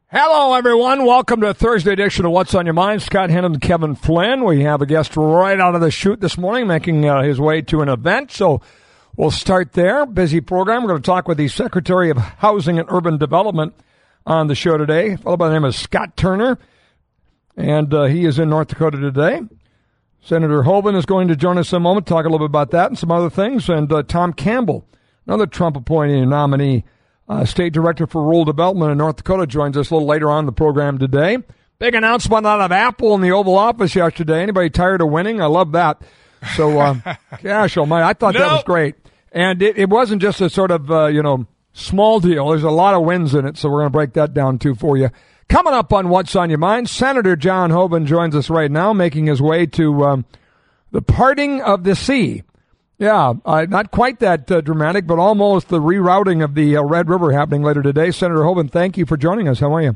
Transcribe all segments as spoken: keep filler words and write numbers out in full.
Hello, everyone. Welcome to Thursday edition of What's on Your Mind. Scott Hennon and Kevin Flynn. We have a guest right out of the chute this morning making uh, his way to an event. So we'll start there. Busy program. We're going to talk with the Secretary of Housing and Urban Development on the show today. A fellow by the name of Scott Turner. And uh, he is in North Dakota today. Senator Hoeven is going to join us in a moment, talk a little bit about that and some other things. And uh, Tom Campbell, another Trump-appointed nominee, Uh, State Director for Rural Development in North Dakota, joins us a little later on in the program today. Big announcement out of Apple in the Oval Office yesterday. Anybody tired of winning? I love that. So, uh, gosh almighty, I thought nope. that was great. And it, it wasn't just a sort of, uh, you know, small deal. There's a lot of wins in it, so we're going to break that down, too, for you. Coming up on What's on Your Mind, Senator John Hoeven joins us right now, making his way to um, the parting of the sea. Yeah, uh, not quite that uh, dramatic, but almost the rerouting of the uh, Red River happening later today. Senator Hoeven, thank you for joining us. How are you?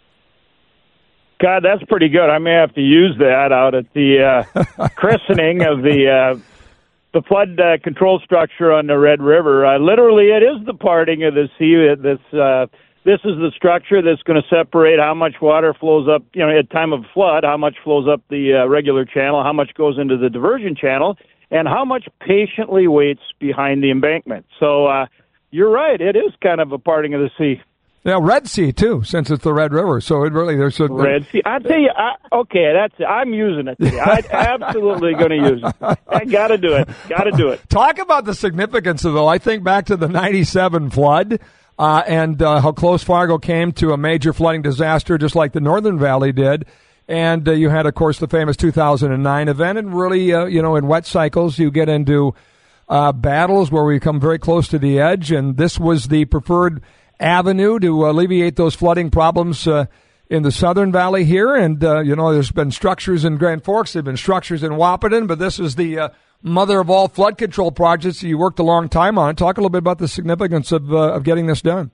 God, that's pretty good. I may have to use that out at the uh, christening of the uh, the flood uh, control structure on the Red River. Uh, literally, it is the parting of the sea. This uh, this is the structure that's going to separate how much water flows up, you know, at time of flood, how much flows up the uh, regular channel, how much goes into the diversion channel, and how much patiently waits behind the embankment. So uh, you're right. It is kind of a parting of the sea. Yeah, Red Sea, too, since it's the Red River. So it really, there's a... Red Sea. I tell you, I, okay, that's it. I'm using it today. I'm absolutely going to use it. I got to do it. Got to do it. Talk about the significance of, though. I think back to the ninety-seven flood uh, and uh, how close Fargo came to a major flooding disaster, just like the Northern Valley did. And uh, you had, of course, the famous two thousand nine event. And really, uh, you know, in wet cycles, you get into uh, battles where we come very close to the edge. And this was the preferred avenue to alleviate those flooding problems uh, in the Southern Valley here. And, uh, you know, there's been structures in Grand Forks. There have been structures in Wahpeton. But this is the uh, mother of all flood control projects. You worked a long time on it. Talk a little bit about the significance of, uh, of getting this done.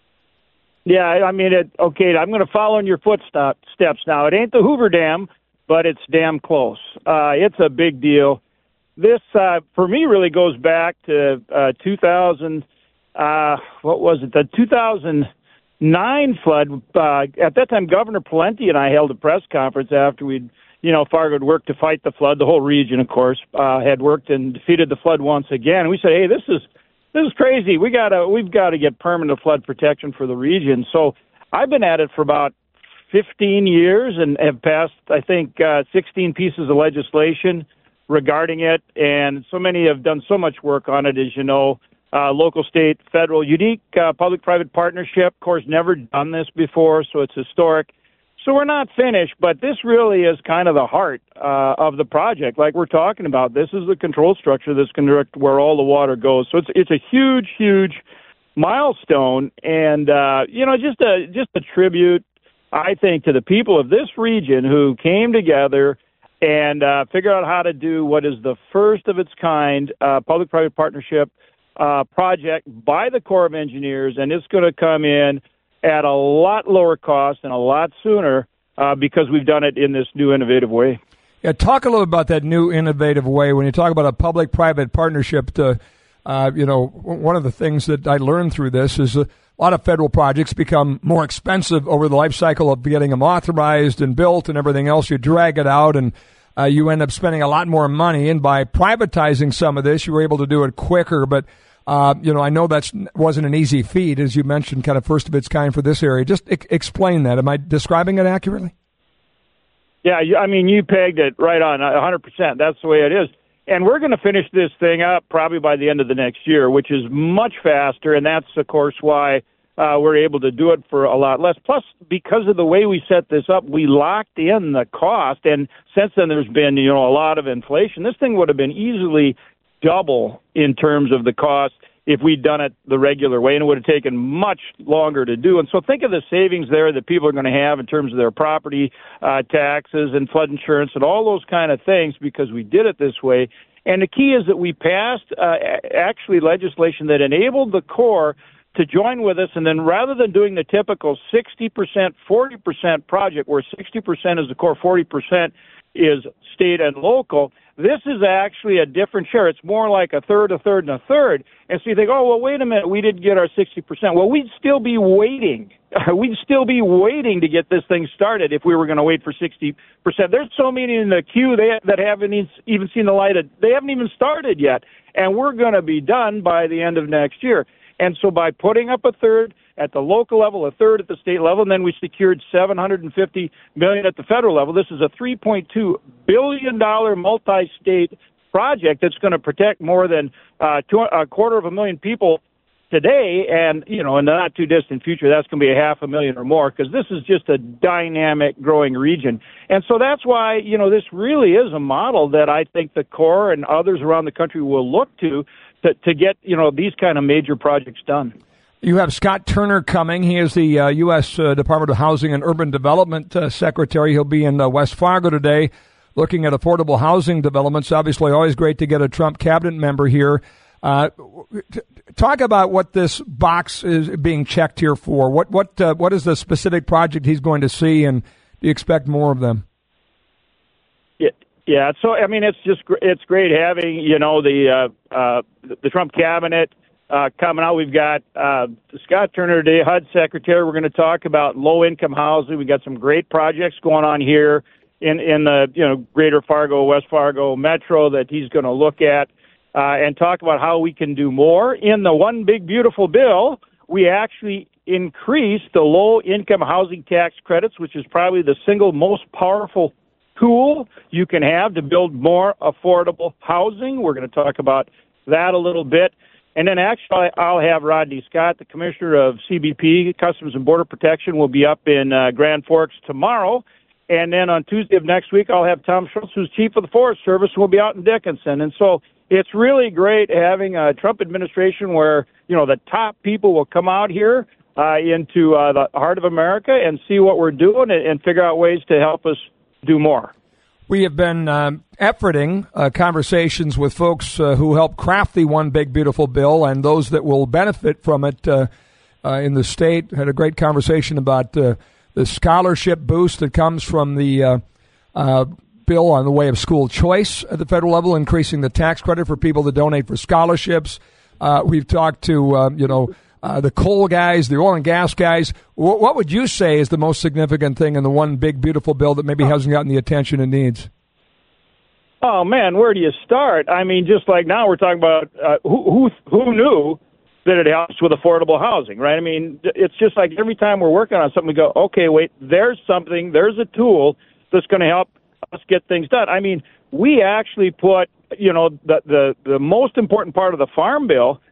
Yeah, I mean, it, okay, I'm going to follow in your footsteps now. It ain't the Hoover Dam, but it's damn close. Uh, it's a big deal. This, uh, for me, really goes back to uh, two thousand, uh, what was it, the two thousand nine flood. Uh, at that time, Governor Pawlenty and I held a press conference after we'd, you know, Fargo had worked to fight the flood. The whole region, of course, uh, had worked and defeated the flood once again. And we said, hey, this is... This is crazy. We gotta, we've got to get permanent flood protection for the region. So I've been at it for about fifteen years and have passed, I think, uh, sixteen pieces of legislation regarding it. And so many have done so much work on it, as you know, uh, local, state, federal, unique uh, public-private partnership. Of course, never done this before, so it's historic. So we're not finished, but this really is kind of the heart uh, of the project. Like we're talking about, this is the control structure that's going to direct where all the water goes. So it's it's a huge, huge milestone, and uh, you know, just a just a tribute, I think, to the people of this region who came together and uh, figured out how to do what is the first of its kind uh, public-private partnership uh, project by the Corps of Engineers, and it's going to come in at a lot lower cost and a lot sooner uh, because we've done it in this new innovative way. Yeah, talk a little about that new innovative way. When you talk about a public-private partnership, to, uh, you know, one of the things that I learned through this is a lot of federal projects become more expensive over the life cycle of getting them authorized and built and everything else. You drag it out and uh, you end up spending a lot more money. And by privatizing some of this, you were able to do it quicker. But Uh, you know, I know that wasn't an easy feat, as you mentioned, kind of first of its kind for this area. Just e- explain that. Am I describing it accurately? Yeah, I mean, you pegged it right on, one hundred percent. That's the way it is. And we're going to finish this thing up probably by the end of the next year, which is much faster, and that's, of course, why uh, we're able to do it for a lot less. Plus, because of the way we set this up, we locked in the cost, and since then there's been, you know, a lot of inflation. This thing would have been easily double in terms of the cost if we'd done it the regular way, and it would have taken much longer to do. And so think of the savings there that people are going to have in terms of their property uh, taxes and flood insurance and all those kind of things because we did it this way. And the key is that we passed uh, actually legislation that enabled the Corps to join with us, and then rather than doing the typical sixty percent, forty percent project where sixty percent is the Corps, forty percent is state and local. This is actually a different share. It's more like a third, a third, and a third. And so you think, oh, well, wait a minute, we didn't get our sixty percent. Well, we'd still be waiting. We'd still be waiting to get this thing started if we were going to wait for sixty percent. There's so many in the queue they, that haven't even seen the light of, they haven't even started yet. And we're going to be done by the end of next year. And so by putting up a third at the local level, a third at the state level, and then we secured seven hundred fifty million dollars at the federal level, this is a three point two billion dollars multi-state project that's going to protect more than uh, two, a quarter of a million people today, and, you know, in the not-too-distant future, that's going to be a half a million or more, because this is just a dynamic, growing region. And so that's why, you know, this really is a model that I think the Corps and others around the country will look to to, to get, you know, these kind of major projects done. You have Scott Turner coming. He is the uh, U S Uh, Department of Housing and Urban Development uh, Secretary. He'll be in uh, West Fargo today looking at affordable housing developments. Obviously, always great to get a Trump cabinet member here. Uh, t- talk about what this box is being checked here for. What what uh, what is the specific project he's going to see, and do you expect more of them? Yeah, yeah. So I mean, it's just it's great having you know the uh, uh, the Trump cabinet uh, coming out. We've got uh, Scott Turner today, H U D Secretary. We're going to talk about low income housing. We got some great projects going on here in in the you know Greater Fargo, West Fargo metro that he's going to look at. Uh, and talk about how we can do more. In the One Big Beautiful Bill, we actually increased the low-income housing tax credits, which is probably the single most powerful tool you can have to build more affordable housing. We're going to talk about that a little bit. And then actually I'll have Rodney Scott, the Commissioner of C B P, Customs and Border Protection, will be up in uh, Grand Forks tomorrow. And then on Tuesday of next week, I'll have Tom Schultz, who's Chief of the Forest Service, who will be out in Dickinson. And so it's really great having a Trump administration where, you know, the top people will come out here uh, into uh, the heart of America and see what we're doing and, and figure out ways to help us do more. We have been um, efforting uh, conversations with folks uh, who helped craft the One Big Beautiful Bill and those that will benefit from it uh, uh, in the state. Had a great conversation about uh, the scholarship boost that comes from the uh, uh bill on the way of school choice at the federal level, increasing the tax credit for people that donate for scholarships. Uh, we've talked to, uh, you know, uh, the coal guys, the oil and gas guys. W- what would you say is the most significant thing in the One Big Beautiful Bill that maybe hasn't gotten the attention it needs? Oh, man, where do you start? I mean, just like now we're talking about uh, who, who who knew that it helps with affordable housing, right? I mean, it's just like every time we're working on something, we go, okay, wait, there's something, there's a tool that's going to help us get things done. I mean, we actually put, you know, the, the, the most important part of the Farm Bill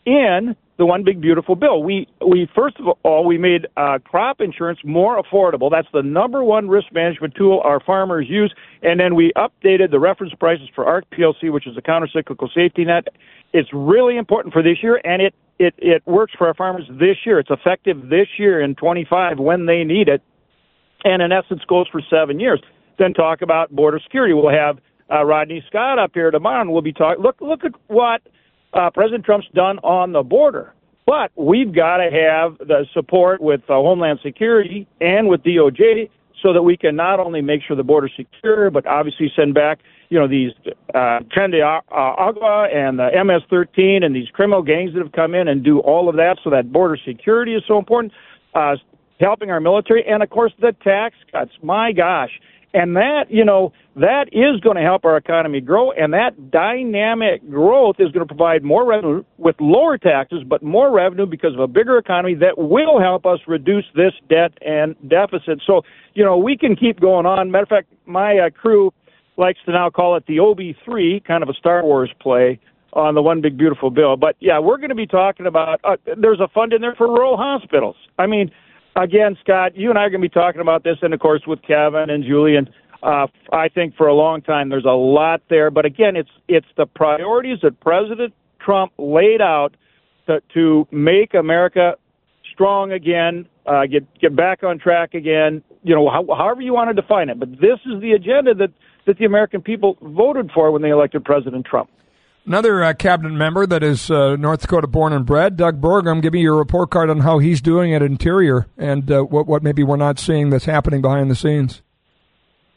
in the One Big Beautiful Bill. We, we first of all, we made uh, crop insurance more affordable. That's the number one risk management tool our farmers use. And then we updated the reference prices for A R C P L C, which is a countercyclical safety net. It's really important for this year, and it, it, it works for our farmers this year. It's effective this year in twenty-five when they need it, and in essence goes for seven years. Then talk about border security. We'll have uh, Rodney Scott up here tomorrow, and we'll be talking. Look, look at what uh, President Trump's done on the border. But we've got to have the support with uh, Homeland Security and with D O J so that we can not only make sure the border's secure, but obviously send back, you know, these uh, Tren de Agua and the M S thirteen and these criminal gangs that have come in and do all of that. So that border security is so important. Uh, helping our military, and of course the tax cuts. My gosh. And that, you know, that is going to help our economy grow, and that dynamic growth is going to provide more revenue with lower taxes, but more revenue because of a bigger economy that will help us reduce this debt and deficit. So, you know, we can keep going on. Matter of fact, my uh, crew likes to now call it the O B three, kind of a Star Wars play on the One Big Beautiful Bill. But, yeah, we're going to be talking about, uh, there's a fund in there for rural hospitals. I mean, again, Scott, you and I are going to be talking about this, and, of course, with Kevin and Julian. Uh, I think for a long time there's a lot there. But, again, it's it's the priorities that President Trump laid out to, to make America strong again, uh, get get back on track again, you know, how, however you want to define it. But this is the agenda that, that the American people voted for when they elected President Trump. Another uh, cabinet member that is uh, North Dakota born and bred, Doug Burgum. Give me your report card on how he's doing at Interior and uh, what, what maybe we're not seeing that's happening behind the scenes.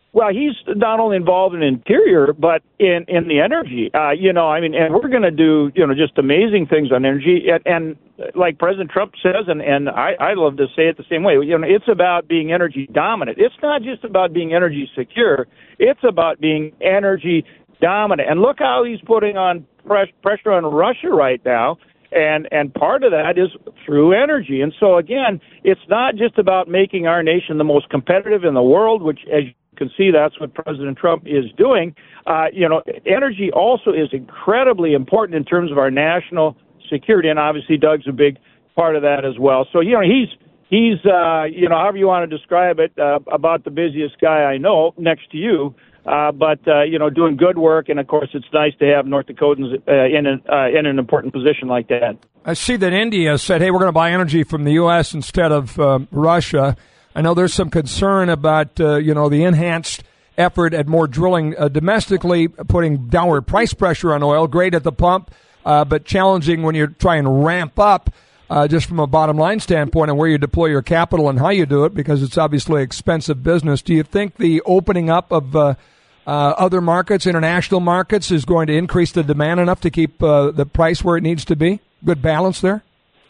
Well, he's not only involved in interior, but in, in the energy. Uh, you know, I mean, and we're going to do, you know, just amazing things on energy. And, and like President Trump says, and, and I, I love to say it the same way, you know, it's about being energy dominant. It's not just about being energy secure. It's about being energy dominant. And look how he's putting on press, pressure on Russia right now. And and part of that is through energy. And so, again, it's not just about making our nation the most competitive in the world, which, as you can see, that's what President Trump is doing. Uh, you know, energy also is incredibly important in terms of our national security, and obviously Doug's a big part of that as well. So, you know, he's, he's uh, you know, however you want to describe it, uh, about the busiest guy I know next to you. Uh, but, uh, you know, doing good work. And, of course, it's nice to have North Dakotans uh, in, an, uh, in an important position like that. I see that India said, hey, we're going to buy energy from the U S instead of uh, Russia. I know there's some concern about, uh, you know, the enhanced effort at more drilling uh, domestically, putting downward price pressure on oil, great at the pump, uh, but challenging when you're trying to ramp up. Uh, just from a bottom line standpoint and where you deploy your capital and how you do it, because it's obviously expensive business. Do you think the opening up of uh, uh, other markets, international markets, is going to increase the demand enough to keep uh, the price where it needs to be? Good balance there?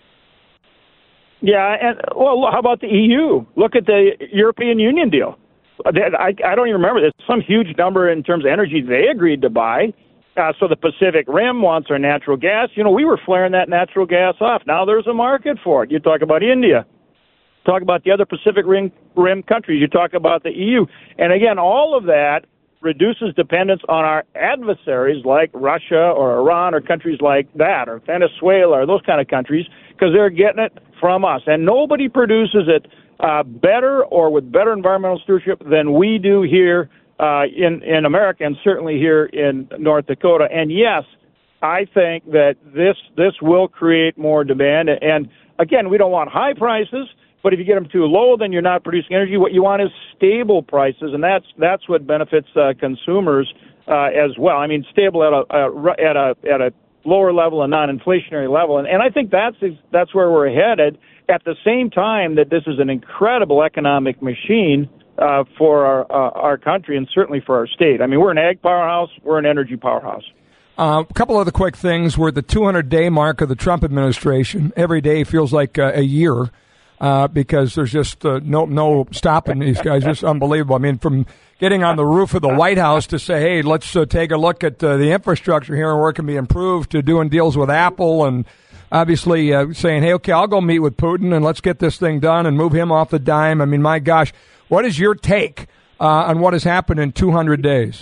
Yeah, and well, how about the E U? Look at the European Union deal. I, I don't even remember. There's some huge number in terms of energy they agreed to buy. Uh, so the Pacific Rim wants our natural gas. You know, we were flaring that natural gas off. Now there's a market for it. You talk about India. Talk about the other Pacific Rim, Rim countries. You talk about the E U. And again, all of that reduces dependence on our adversaries like Russia or Iran or countries like that, or Venezuela or those kind of countries, because they're getting it from us. And nobody produces it uh, better or with better environmental stewardship than we do here Uh, in, in America, and certainly here in North Dakota. And yes, I think that this this will create more demand. And again, we don't want high prices, but if you get them too low, then you're not producing energy. What you want is stable prices, and that's that's what benefits uh, consumers uh, as well. I mean, stable at a, a at a at a lower level, a non-inflationary level, and, and I think that's that's where we're headed. At the same time, that this is an incredible economic machine Uh, for our uh, our country and certainly for our state. I mean, we're an ag powerhouse. We're an energy powerhouse. Uh, a couple other quick things. We're at the two hundred day mark of the Trump administration. Every day feels like uh, a year uh, because there's just uh, no no stopping these guys. Just unbelievable. I mean, from getting on the roof of the White House to say, hey, let's uh, take a look at uh, the infrastructure here and where it can be improved, to doing deals with Apple and obviously uh, saying, hey, okay, I'll go meet with Putin and let's get this thing done and move him off the dime. I mean, my gosh. What is your take uh, on what has happened in two hundred days?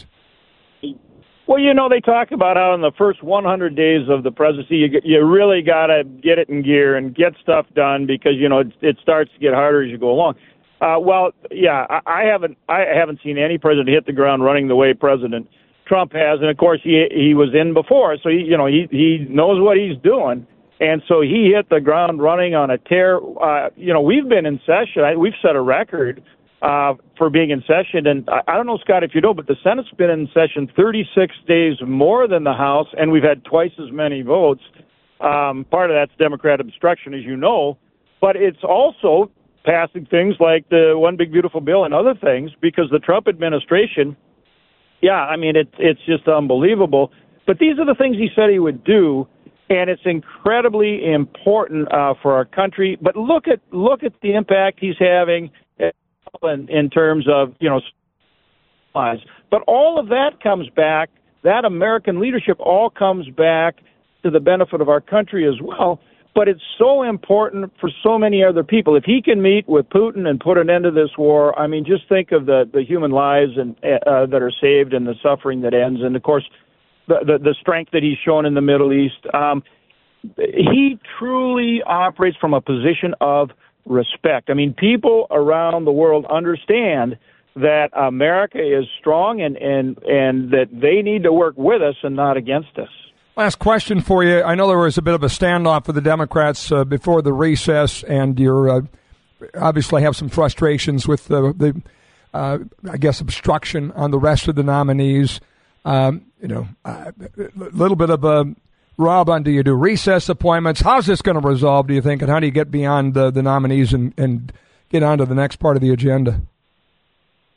Well, you know, they talk about how in the first one hundred days of the presidency, you, you really got to get it in gear and get stuff done because, you know, it, it starts to get harder as you go along. Uh, well, yeah, I, I haven't I haven't seen any president hit the ground running the way President Trump has. And, of course, he he was in before, so, he, you know, he, he knows what he's doing. And so he hit the ground running on a tear. Uh, you know, we've been in session. I, we've set a record Uh, for being in session. And I, I don't know, Scott, if you know, but the Senate's been in session thirty-six days more than the House, and we've had twice as many votes. Um, part of that's Democrat obstruction, as you know, but it's also passing things like the One Big Beautiful Bill and other things because the Trump administration, yeah, I mean, it, it's just unbelievable. But these are the things he said he would do, and it's incredibly important uh, for our country. But look at look at the impact he's having In, in terms of, you know, supplies. But all of that comes back, that American leadership all comes back to the benefit of our country as well. But it's so important for so many other people. If he can meet with Putin and put an end to this war, I mean, just think of the, the human lives and uh, that are saved and the suffering that ends. And, of course, the, the, the strength that he's shown in the Middle East. Um, he truly operates from a position of respect. I mean, people around the world understand that America is strong and, and, and that they need to work with us and not against us. Last question for you. I know there was a bit of a standoff with the Democrats uh, before the recess, and you're uh, obviously have some frustrations with the, the uh, I guess, obstruction on the rest of the nominees. Um, you know, a little bit of a Rob, on do you do recess appointments? How's this going to resolve, do you think, and how do you get beyond uh, the nominees and, and get on to the next part of the agenda?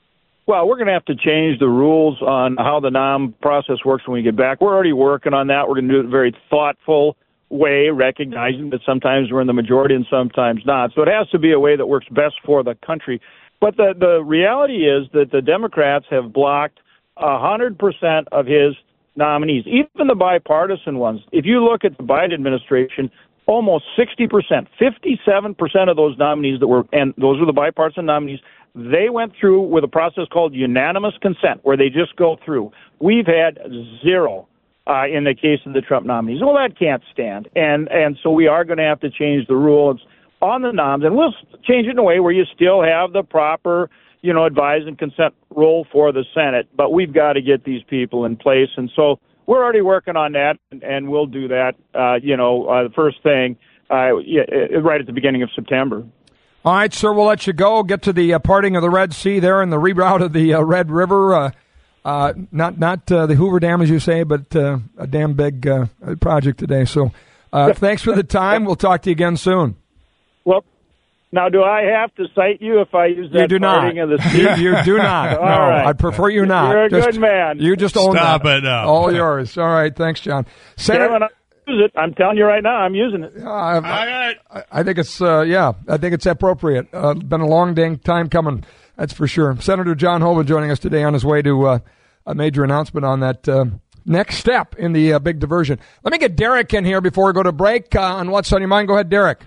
Well, we're going to have to change the rules on how the nom process works when we get back. We're already working on that. We're going to do it in a very thoughtful way, recognizing that sometimes we're in the majority and sometimes not. So it has to be a way that works best for the country. But the, the reality is that the Democrats have blocked one hundred percent of his nominees, even the bipartisan ones. If you look at the Biden administration, almost sixty percent, fifty-seven percent of those nominees that were, and those were the bipartisan nominees, they went through with a process called unanimous consent, where they just go through. We've had zero uh, in the case of the Trump nominees. Well, that can't stand. And and so we are going to have to change the rules on the noms, and we'll change it in a way where you still have the proper, you know, advise and consent role for the Senate. But we've got to get these people in place. And so we're already working on that, and, and we'll do that, uh, you know, uh, the first thing uh, yeah, right at the beginning of September. All right, sir, we'll let you go. Get to the uh, parting of the Red Sea there and the reroute of the uh, Red River. Uh, uh, not not uh, the Hoover Dam, as you say, but uh, a damn big uh, project today. So uh, thanks for the time. We'll talk to you again soon. Well, now, do I have to cite you if I use that you do parting not. of the sea? you, you do not. All no, right. I'd prefer you not. You're a just, good man. You just own Stop that. it now. All yours. All right, thanks, John. Senator, Kevin, I use it. I'm telling you right now, I'm using it. Uh, I, I, I think it's, uh, yeah, I think it's appropriate. Uh, been a long dang time coming, that's for sure. Senator John Hoeven joining us today on his way to uh, a major announcement on that uh, next step in the uh, big diversion. Let me get Derek in here before we go to break uh, on What's on Your Mind. Go ahead, Derek.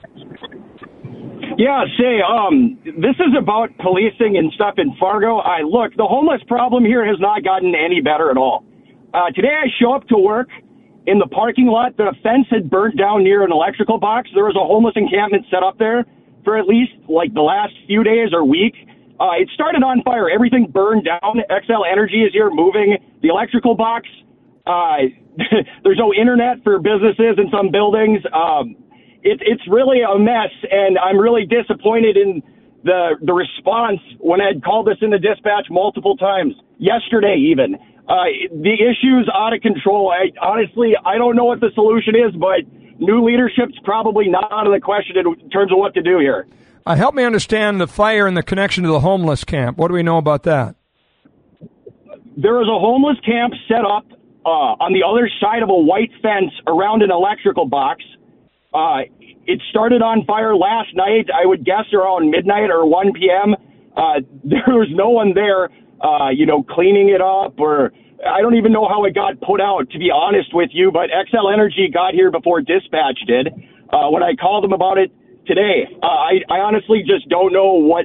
Yeah, say, um, this is about policing and stuff in Fargo. I look, the homeless problem here has not gotten any better at all. Uh, today I show up to work. In the parking lot, the fence had burnt down near an electrical box. There was a homeless encampment set up there for at least like the last few days or week. Uh, it started on fire. Everything burned down. Xcel Energy is here moving the electrical box. Uh, there's no internet for businesses in some buildings. Um, it, it's really a mess, and I'm really disappointed in the the response when I had called this into dispatch multiple times, yesterday even. Uh, the issue's out of control. I, honestly, I don't know what the solution is, but new leadership's probably not out of the question in terms of what to do here. Uh, help me understand the fire and the connection to the homeless camp. What do we know about that? There was a homeless camp set up uh, on the other side of a white fence around an electrical box. Uh, it started on fire last night, I would guess around midnight or one p.m. Uh, there was no one there. Uh, you know, cleaning it up, or I don't even know how it got put out, to be honest with you, but Xcel Energy got here before dispatch did. Uh, when I called them about it today, uh, I, I honestly just don't know what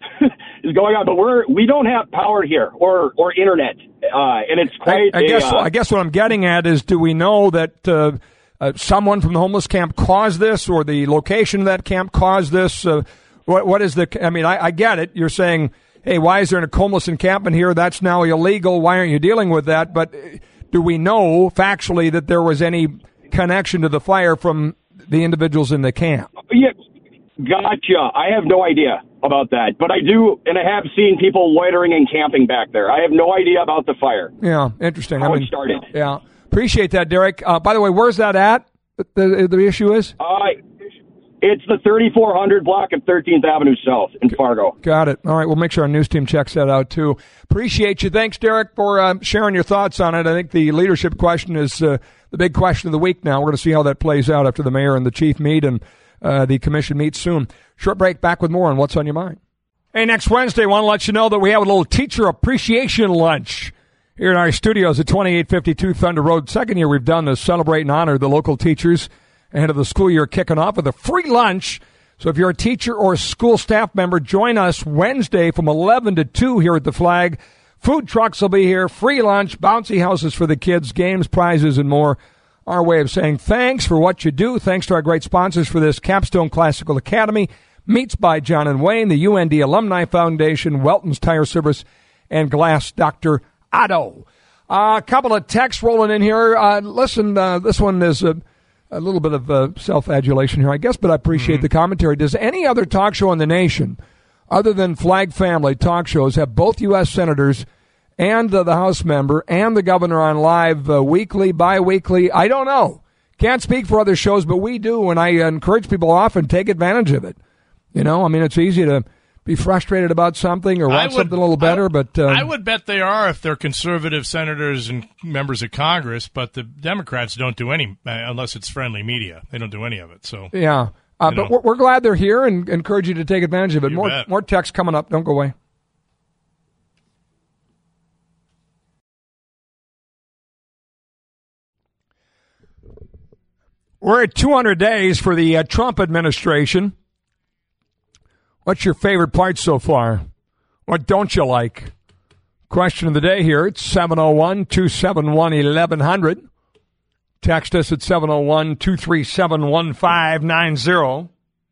is going on, but we're, we don't have power here or, or internet, uh, and it's quite I, I a, guess, uh, I guess what I'm getting at is, do we know that uh, uh, someone from the homeless camp caused this, or the location of that camp caused this? Uh, what, what is the, I mean, I, I get it. You're saying, hey, why is there a homeless encampment here? That's now illegal. Why aren't you dealing with that? But do we know factually that there was any connection to the fire from the individuals in the camp? Yeah, gotcha. I have no idea about that. But I do, and I have seen people loitering and camping back there. I have no idea about the fire. Yeah, interesting. How I mean, it started. Yeah. Appreciate that, Derek. Uh, by the way, where's that at? The, the, the issue is? Uh, It's the thirty-four hundred block of thirteenth Avenue South in Fargo. Got it. All right, we'll make sure our news team checks that out, too. Appreciate you. Thanks, Derek, for uh, sharing your thoughts on it. I think the leadership question is uh, the big question of the week now. We're going to see how that plays out after the mayor and the chief meet, and uh, the commission meets soon. Short break, back with more on What's on Your Mind. Hey, next Wednesday, I want to let you know that we have a little teacher appreciation lunch here in our studios at twenty-eight fifty-two Thunder Road. Second year we've done this, celebrate and honor the local teachers ahead of the school year kicking off with a free lunch. So if you're a teacher or a school staff member, join us Wednesday from eleven to two here at the Flag. Food trucks will be here, free lunch, bouncy houses for the kids, games, prizes, and more. Our way of saying thanks for what you do. Thanks to our great sponsors for this, Capstone Classical Academy, Meats by John and Wayne, the U N D Alumni Foundation, Welton's Tire Service, and Glass Doctor Otto. Uh, a couple of texts rolling in here. Uh, listen, uh, this one is a... A little bit of uh, self-adulation here, I guess, but I appreciate mm-hmm. the commentary. Does any other talk show in the nation, other than Flag Family talk shows, have both U S senators and uh, the House member and the governor on live uh, weekly, bi-weekly? I don't know. Can't speak for other shows, but we do, and I encourage people often take advantage of it. You know, I mean, it's easy to be frustrated about something or want would, something a little better. I, but um, I would bet they are if they're conservative senators and members of Congress. But the Democrats don't do any uh, unless it's friendly media. They don't do any of it. So yeah, uh, but we're, we're glad they're here and encourage you to take advantage of it. You More bet. more text coming up. Don't go away. We're at two hundred days for the uh, Trump administration. What's your favorite part so far? What don't you like? Question of the day here. It's seven oh one, two seven one, eleven hundred. Text us at seven oh one, two three seven, one five nine zero.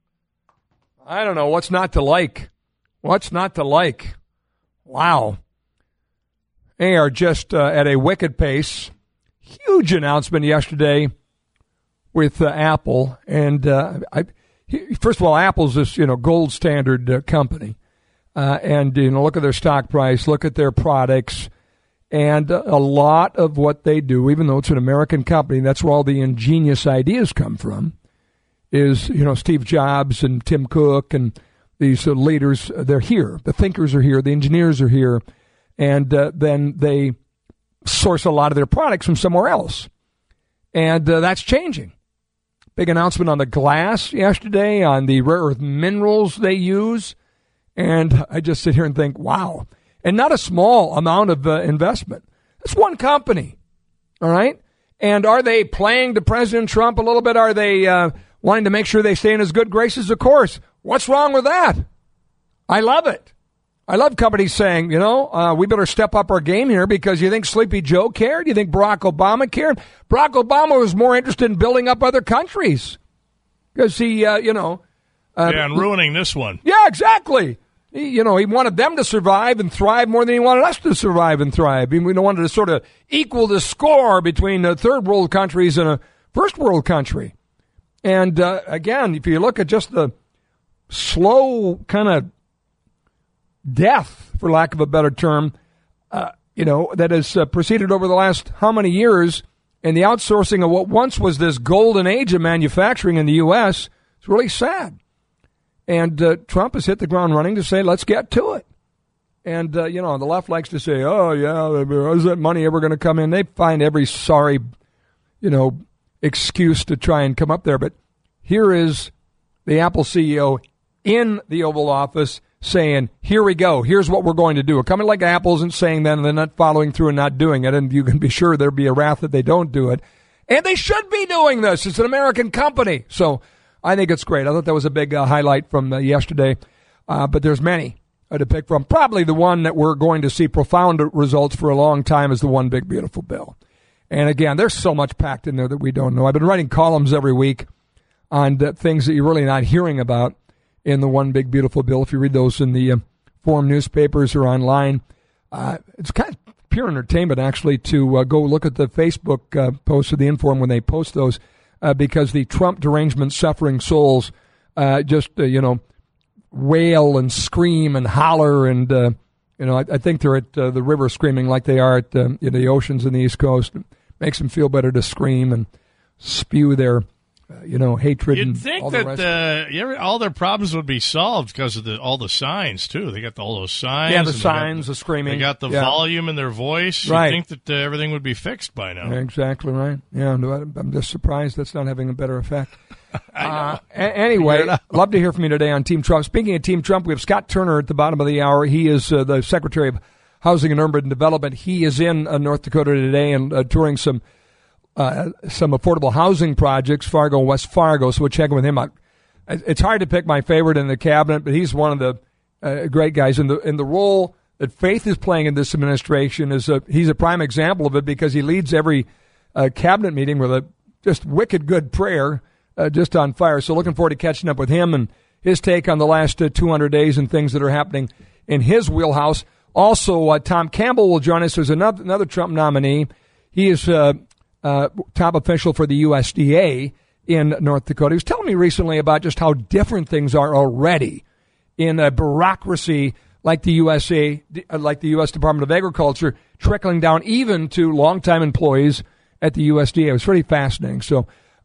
I don't know. What's not to like? What's not to like? Wow. They are just uh, at a wicked pace. Huge announcement yesterday with uh, Apple. And uh, I, first of all, Apple's this, you know, gold standard uh, company. Uh, and, you know, look at their stock price, look at their products. And uh, a lot of what they do, even though it's an American company, that's where all the ingenious ideas come from, is, you know, Steve Jobs and Tim Cook and these uh, leaders, they're here. The thinkers are here. The engineers are here. And uh, then they source a lot of their products from somewhere else. And uh, that's changing. Big announcement on the glass yesterday, on the rare earth minerals they use. And I just sit here and think, wow. And not a small amount of uh, investment. It's one company, all right? And are they playing to President Trump a little bit? Are they uh, wanting to make sure they stay in his good graces? Of course. What's wrong with that? I love it. I love companies saying, you know, uh, we better step up our game here because you think Sleepy Joe cared? You think Barack Obama cared? Barack Obama was more interested in building up other countries because he, uh, you know. Uh, yeah, and ruining this one. Yeah, exactly. He, you know, he wanted them to survive and thrive more than he wanted us to survive and thrive. He wanted to sort of equal the score between a third world countries and a first world country. And uh, again, if you look at just the slow kind of death, for lack of a better term, uh, you know, that has uh, proceeded over the last how many years, and the outsourcing of what once was this golden age of manufacturing in the U S, it's really sad. And uh, Trump has hit the ground running to say, let's get to it. And, uh, you know, the left likes to say, oh, yeah, is that money ever going to come in? They find every sorry, you know, excuse to try and come up there. But here is the Apple C E O in the Oval Office saying, here we go. Here's what we're going to do. A company like Apple isn't saying that and they're not following through and not doing it. And you can be sure there'll be a wrath that they don't do it. And they should be doing this. It's an American company. So I think it's great. I thought that was a big uh, highlight from uh, yesterday. Uh, but there's many uh, to pick from. Probably the one that we're going to see profound results for a long time is the One Big Beautiful Bill. And again, there's so much packed in there that we don't know. I've been writing columns every week on uh, things that you're really not hearing about in the One Big Beautiful Bill. If you read those in the uh, Forum newspapers or online, uh, it's kind of pure entertainment, actually, to uh, go look at the Facebook uh, posts of the Inform when they post those, uh, because the Trump derangement suffering souls uh, just, uh, you know, wail and scream and holler. And, uh, you know, I, I think they're at uh, the river screaming like they are at uh, you know, the oceans in the East Coast. It makes them feel better to scream and spew their Uh, you know, hatred. You'd and think all the that rest. uh, you ever, all their problems would be solved because of the, all the signs, too. They got the, all those signs. Yeah, the and signs, the, the screaming. They got the yeah. volume in their voice. Right. You'd think that uh, everything would be fixed by now. Exactly right. Yeah, I'm just surprised that's not having a better effect. uh, a- anyway, love to hear from you today on Team Trump. Speaking of Team Trump, we have Scott Turner at the bottom of the hour. He is uh, the Secretary of Housing and Urban Development. He is in uh, North Dakota today and uh, touring some Uh, some affordable housing projects, Fargo and West Fargo, so we'll check in with him. I, it's hard to pick my favorite in the cabinet, but he's one of the uh, great guys. In the in the role that Faith is playing in this administration, is a, he's a prime example of it because he leads every uh, cabinet meeting with a just wicked good prayer, uh, just on fire. So looking forward to catching up with him and his take on the last uh, two hundred days and things that are happening in his wheelhouse. Also, uh, Tom Campbell will join us. There's another, another Trump nominee. He is uh, Uh, top official for the U S D A in North Dakota. He was telling me recently about just how different things are already in a bureaucracy like the U S A, like the U S Department of Agriculture, trickling down even to longtime employees at the U S D A. It was pretty fascinating. So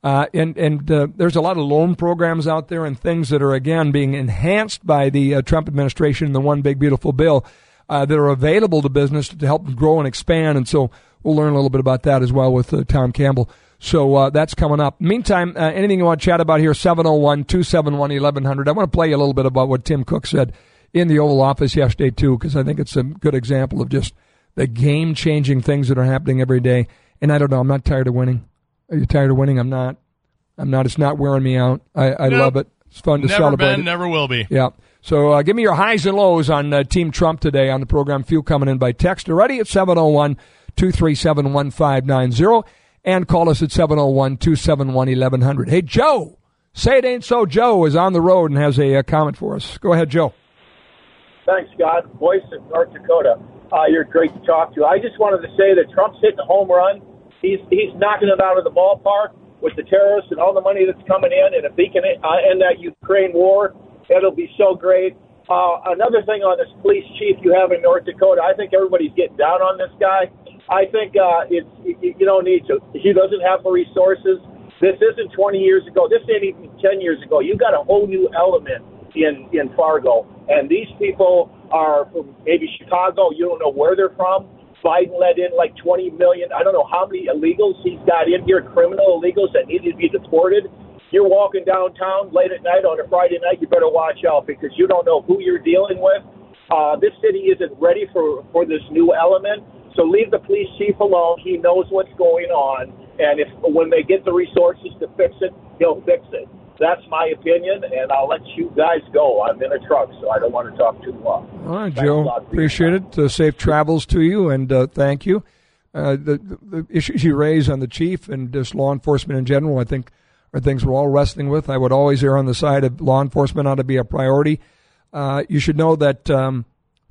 Uh, and and uh, there's a lot of loan programs out there and things that are, again, being enhanced by the uh, Trump administration in the One Big Beautiful Bill uh, that are available to business to help grow and expand. And so we'll learn a little bit about that as well with uh, Tom Campbell. So uh, that's coming up. Meantime, uh, anything you want to chat about here, seven oh one, two seven one, eleven hundred. I want to play you a little bit about what Tim Cook said in the Oval Office yesterday, too, because I think it's a good example of just the game-changing things that are happening every day. And I don't know, I'm not tired of winning. Are you tired of winning? I'm not. I'm not. It's not wearing me out. I, I nope. love it. It's fun to never celebrate. Never been, it. never will be. Yeah. So uh, give me your highs and lows on uh, Team Trump today on the program. Few coming in by text already at seven oh one, two three seven, one five nine zero. And call us at seven oh one, two seven one, eleven hundred. Hey, Joe, say it ain't so. Joe is on the road and has a, a comment for us. Go ahead, Joe. Thanks, Scott. Voice of North Dakota. Uh, you're great to talk to. I just wanted to say that Trump's hitting a home run. He's he's knocking it out of the ballpark with the terrorists and all the money that's coming in. And if he can uh, end that Ukraine war, it'll be so great. Uh, another thing on this police chief you have in North Dakota, I think everybody's getting down on this guy. I think uh, it's you don't need to. He doesn't have the resources. This isn't twenty years ago. This ain't even ten years ago. You got a whole new element in, in Fargo. And these people are from maybe Chicago. You don't know where they're from. Biden let in like twenty million. I don't know how many illegals he's got in here, criminal illegals that needed to be deported. You're walking downtown late at night on a Friday night, you better watch out because you don't know who you're dealing with. Uh, this city isn't ready for, for this new element. So leave the police chief alone. He knows what's going on. And if when they get the resources to fix it, he'll fix it. That's my opinion, and I'll let you guys go. I'm in a truck, so I don't want to talk too long. All right, Joe. Appreciate it. Uh, safe travels to you, and uh, thank you. Uh, the, the issues you raise on the chief and just law enforcement in general, I think, are things we're all wrestling with. I would always err on the side of law enforcement ought to be a priority. Uh, you should know that um,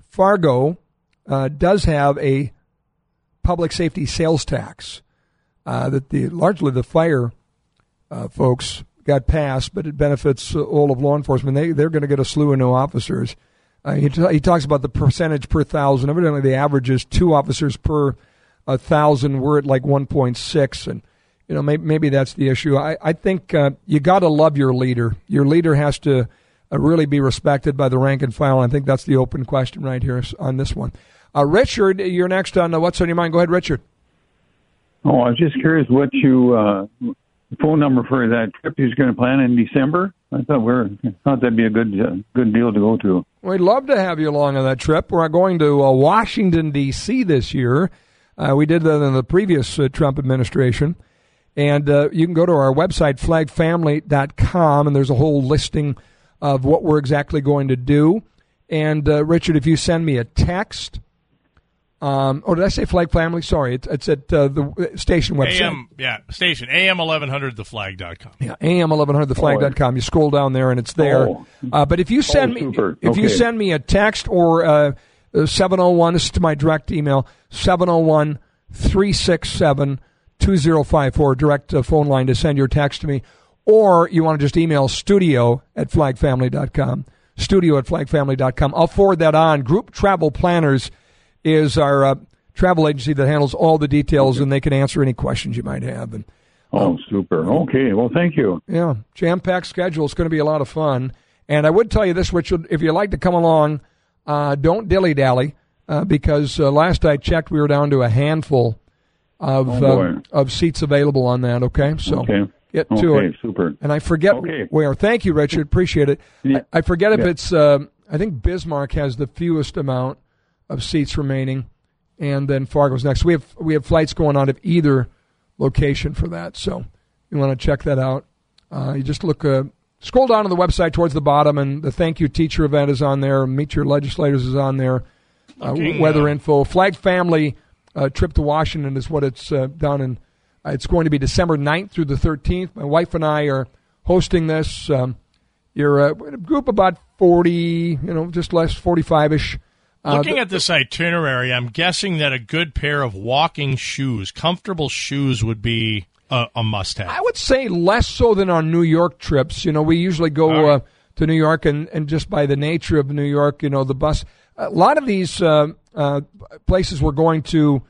Fargo uh, does have a public safety sales tax uh, that the largely the fire uh, folks got passed, but it benefits all of law enforcement. They, they're going to get a slew of new officers. Uh, he, t- he talks about the percentage per thousand. Evidently, the average is two officers per a thousand. We're at like one point six, and you know maybe, maybe that's the issue. I, I think uh, you got to love your leader. Your leader has to uh, really be respected by the rank and file. I think that's the open question right here on this one. Uh, Richard, you're next on uh, What's on Your Mind. Go ahead, Richard. Oh, I was just curious what you, uh, the phone number for that trip he's going to plan in December. I thought we're thought that'd be a good uh, good deal to go to. We'd love to have you along on that trip. We're going to uh, Washington, D C this year. Uh, we did that in the previous uh, Trump administration. And uh, you can go to our website, flag family dot com, and there's a whole listing of what we're exactly going to do. And, uh, Richard, if you send me a text, um, oh, did I say Flag Family? Sorry, it's, it's at uh, the station website. A M, yeah, station, A M eleven hundred the flag dot com. Yeah, A M eleven hundred the flag dot com. You scroll down there, and it's there. Oh. Uh, but if you send oh, me super. if okay. you send me a text or uh, seven oh one, this is to my direct email, seven oh one, three six seven, two oh five four, direct uh, phone line to send your text to me. Or you want to just email studio at flag family dot com, studio at flag family dot com. I'll forward that on. Group Travel Planners is our uh, travel agency that handles all the details, and they can answer any questions you might have. And Oh, um, super. Okay, well, thank you. Yeah, jam-packed schedule. It's going to be a lot of fun. And I would tell you this, Richard, if you'd like to come along, uh, don't dilly-dally, uh, because uh, last I checked, we were down to a handful of Oh, uh, of seats available on that, okay? So Okay. get to Okay, it. super. And I forget Okay. where. Thank you, Richard. Appreciate it. Yeah. I, I forget if Yeah. it's, um, I think Bismarck has the fewest amount of seats remaining, and then Fargo's next. We have we have flights going on at either location for that, so you want to check that out. Uh, you just look, uh, scroll down on the website towards the bottom, and the Thank You Teacher event is on there. Meet Your Legislators is on there. Uh, Looking, weather uh, info. Flag Family uh, trip to Washington is what it's uh, done, and uh, it's going to be December ninth through the thirteenth. My wife and I are hosting this. Um, you're a, a group about forty, you know, just less, forty-five-ish. Uh, Looking at this itinerary, I'm guessing that a good pair of walking shoes, comfortable shoes, would be a, a must-have. I would say less so than on New York trips. You know, we usually go All right. uh, to New York, and, and just by the nature of New York, you know, the bus. A lot of these uh, uh, places we're going to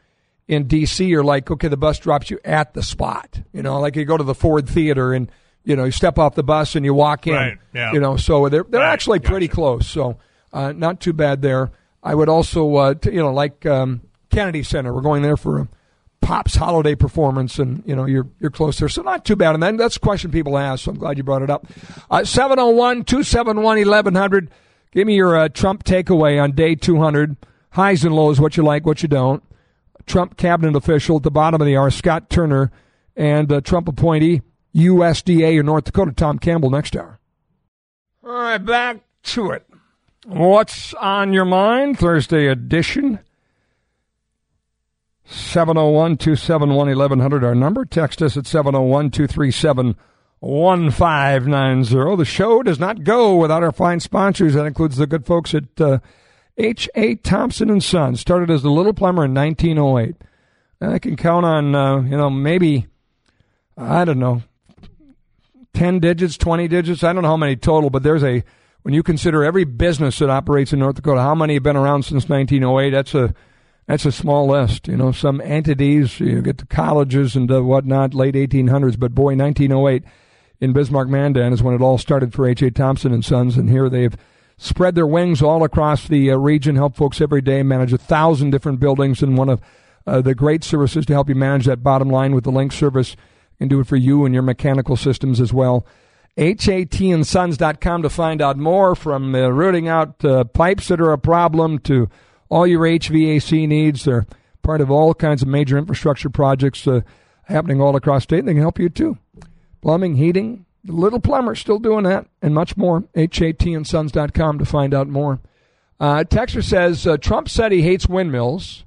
in D C are like, okay, the bus drops you at the spot. You know, like you go to the Ford Theater and, you know, you step off the bus and you walk in. Right, yeah. You know, so they're they're Right, actually pretty gotcha. close. So uh, not too bad there. I would also, uh, t- you know, like um, Kennedy Center. We're going there for a Pops holiday performance, and you know you're you're close there, so not too bad. And then that's a question people ask, so I'm glad you brought it up. Uh, seven oh one, two seven one, eleven hundred. Give me your uh, Trump takeaway on day two hundred. Highs and lows, what you like, what you don't. Trump cabinet official at the bottom of the hour, Scott Turner, and uh, Trump appointee, U S D A or North Dakota, Tom Campbell, next hour. All right, back to it. What's on your mind? Thursday edition. seven oh one, two seven one, eleven hundred, our number. Text us at seven oh one, two three seven, one five nine zero. The show does not go without our fine sponsors. That includes the good folks at uh, H A. Thompson and Sons. Started as the Little Plumber in nineteen oh eight. And I can count on, uh, you know, maybe, I don't know, ten digits, twenty digits. I don't know how many total, but there's a, when you consider every business that operates in North Dakota, how many have been around since nineteen oh eight, that's a That's a small list. You know, some entities, you get the colleges and uh, whatnot, late eighteen hundreds. But boy, nineteen oh eight in Bismarck-Mandan is when it all started for H A. Thompson and Sons. And here they've spread their wings all across the uh, region, help folks every day, manage a thousand different buildings. And one of uh, the great services to help you manage that bottom line with the Link service and do it for you and your mechanical systems as well. H A T and sons dot com to find out more, from uh, rooting out uh, pipes that are a problem to all your H V A C needs. They're part of all kinds of major infrastructure projects uh, happening all across state. And they can help you too. Plumbing, heating, the Little Plumber still doing that, and much more. H A T and sons dot com to find out more. Uh, Texter says, uh, Trump said he hates windmills.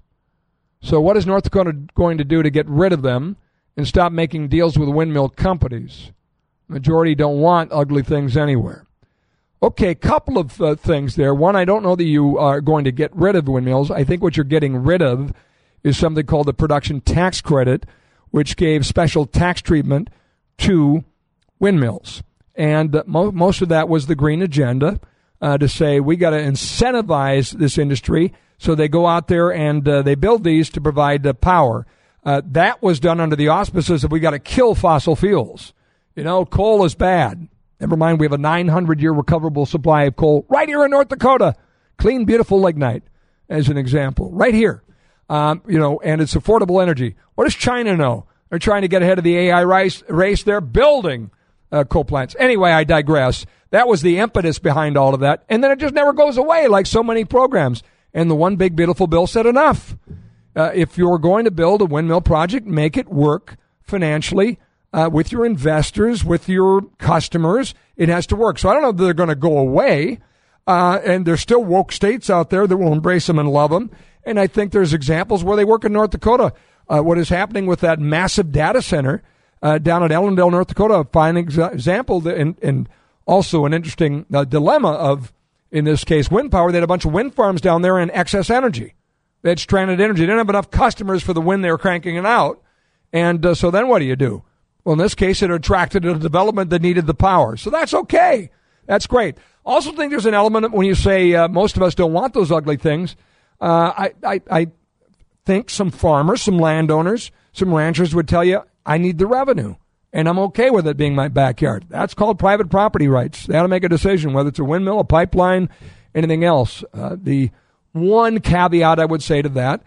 So what is North Dakota going to do to get rid of them and stop making deals with windmill companies? Majority don't want ugly things anywhere. Okay, couple of uh, things there. One, I don't know that you are going to get rid of windmills. I think what you're getting rid of is something called the production tax credit, which gave special tax treatment to windmills. And uh, mo- most of that was the green agenda, uh, to say we got to incentivize this industry so they go out there and uh, they build these to provide uh, power. Uh, that was done under the auspices of we got to kill fossil fuels. You know, coal is bad. Never mind, we have a nine hundred year recoverable supply of coal right here in North Dakota. Clean, beautiful lignite, as an example, right here. Um, you know, and it's affordable energy. What does China know? They're trying to get ahead of the A I race. race. They're building uh, coal plants. Anyway, I digress. That was the impetus behind all of that. And then it just never goes away like so many programs. And the one big, beautiful bill said enough. Uh, if you're going to build a windmill project, make it work financially. Uh, with your investors, with your customers, it has to work. So I don't know if they're going to go away, uh, and there's still woke states out there that will embrace them and love them. And I think there's examples where they work in North Dakota. Uh, what is happening with that massive data center uh, down at Ellendale, North Dakota, a fine ex- example, that, and, and also an interesting uh, dilemma of, in this case, wind power. They had a bunch of wind farms down there and excess energy. They had stranded energy. They didn't have enough customers for the wind they were cranking it out. And uh, so then what do you do? Well, in this case, it attracted a development that needed the power. So that's okay. That's great. Also think there's an element of when you say uh, most of us don't want those ugly things. Uh, I, I, I think some farmers, some landowners, some ranchers would tell you, I need the revenue, and I'm okay with it being my backyard. That's called private property rights. They ought to make a decision, whether it's a windmill, a pipeline, anything else. Uh, the one caveat I would say to that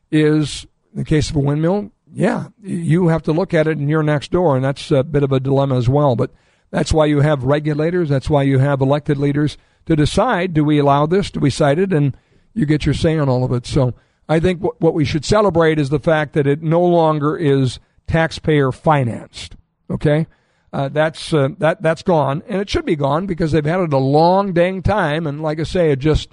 is, in the case of a windmill, yeah, you have to look at it and you're next door, and that's a bit of a dilemma as well. But that's why you have regulators. That's why you have elected leaders to decide, do we allow this? Do we cite it? And you get your say on all of it. So I think w- what we should celebrate is the fact that it no longer is taxpayer financed. Okay? Uh, that's uh, that that's gone, and it should be gone because they've had it a long dang time. And like I say, it just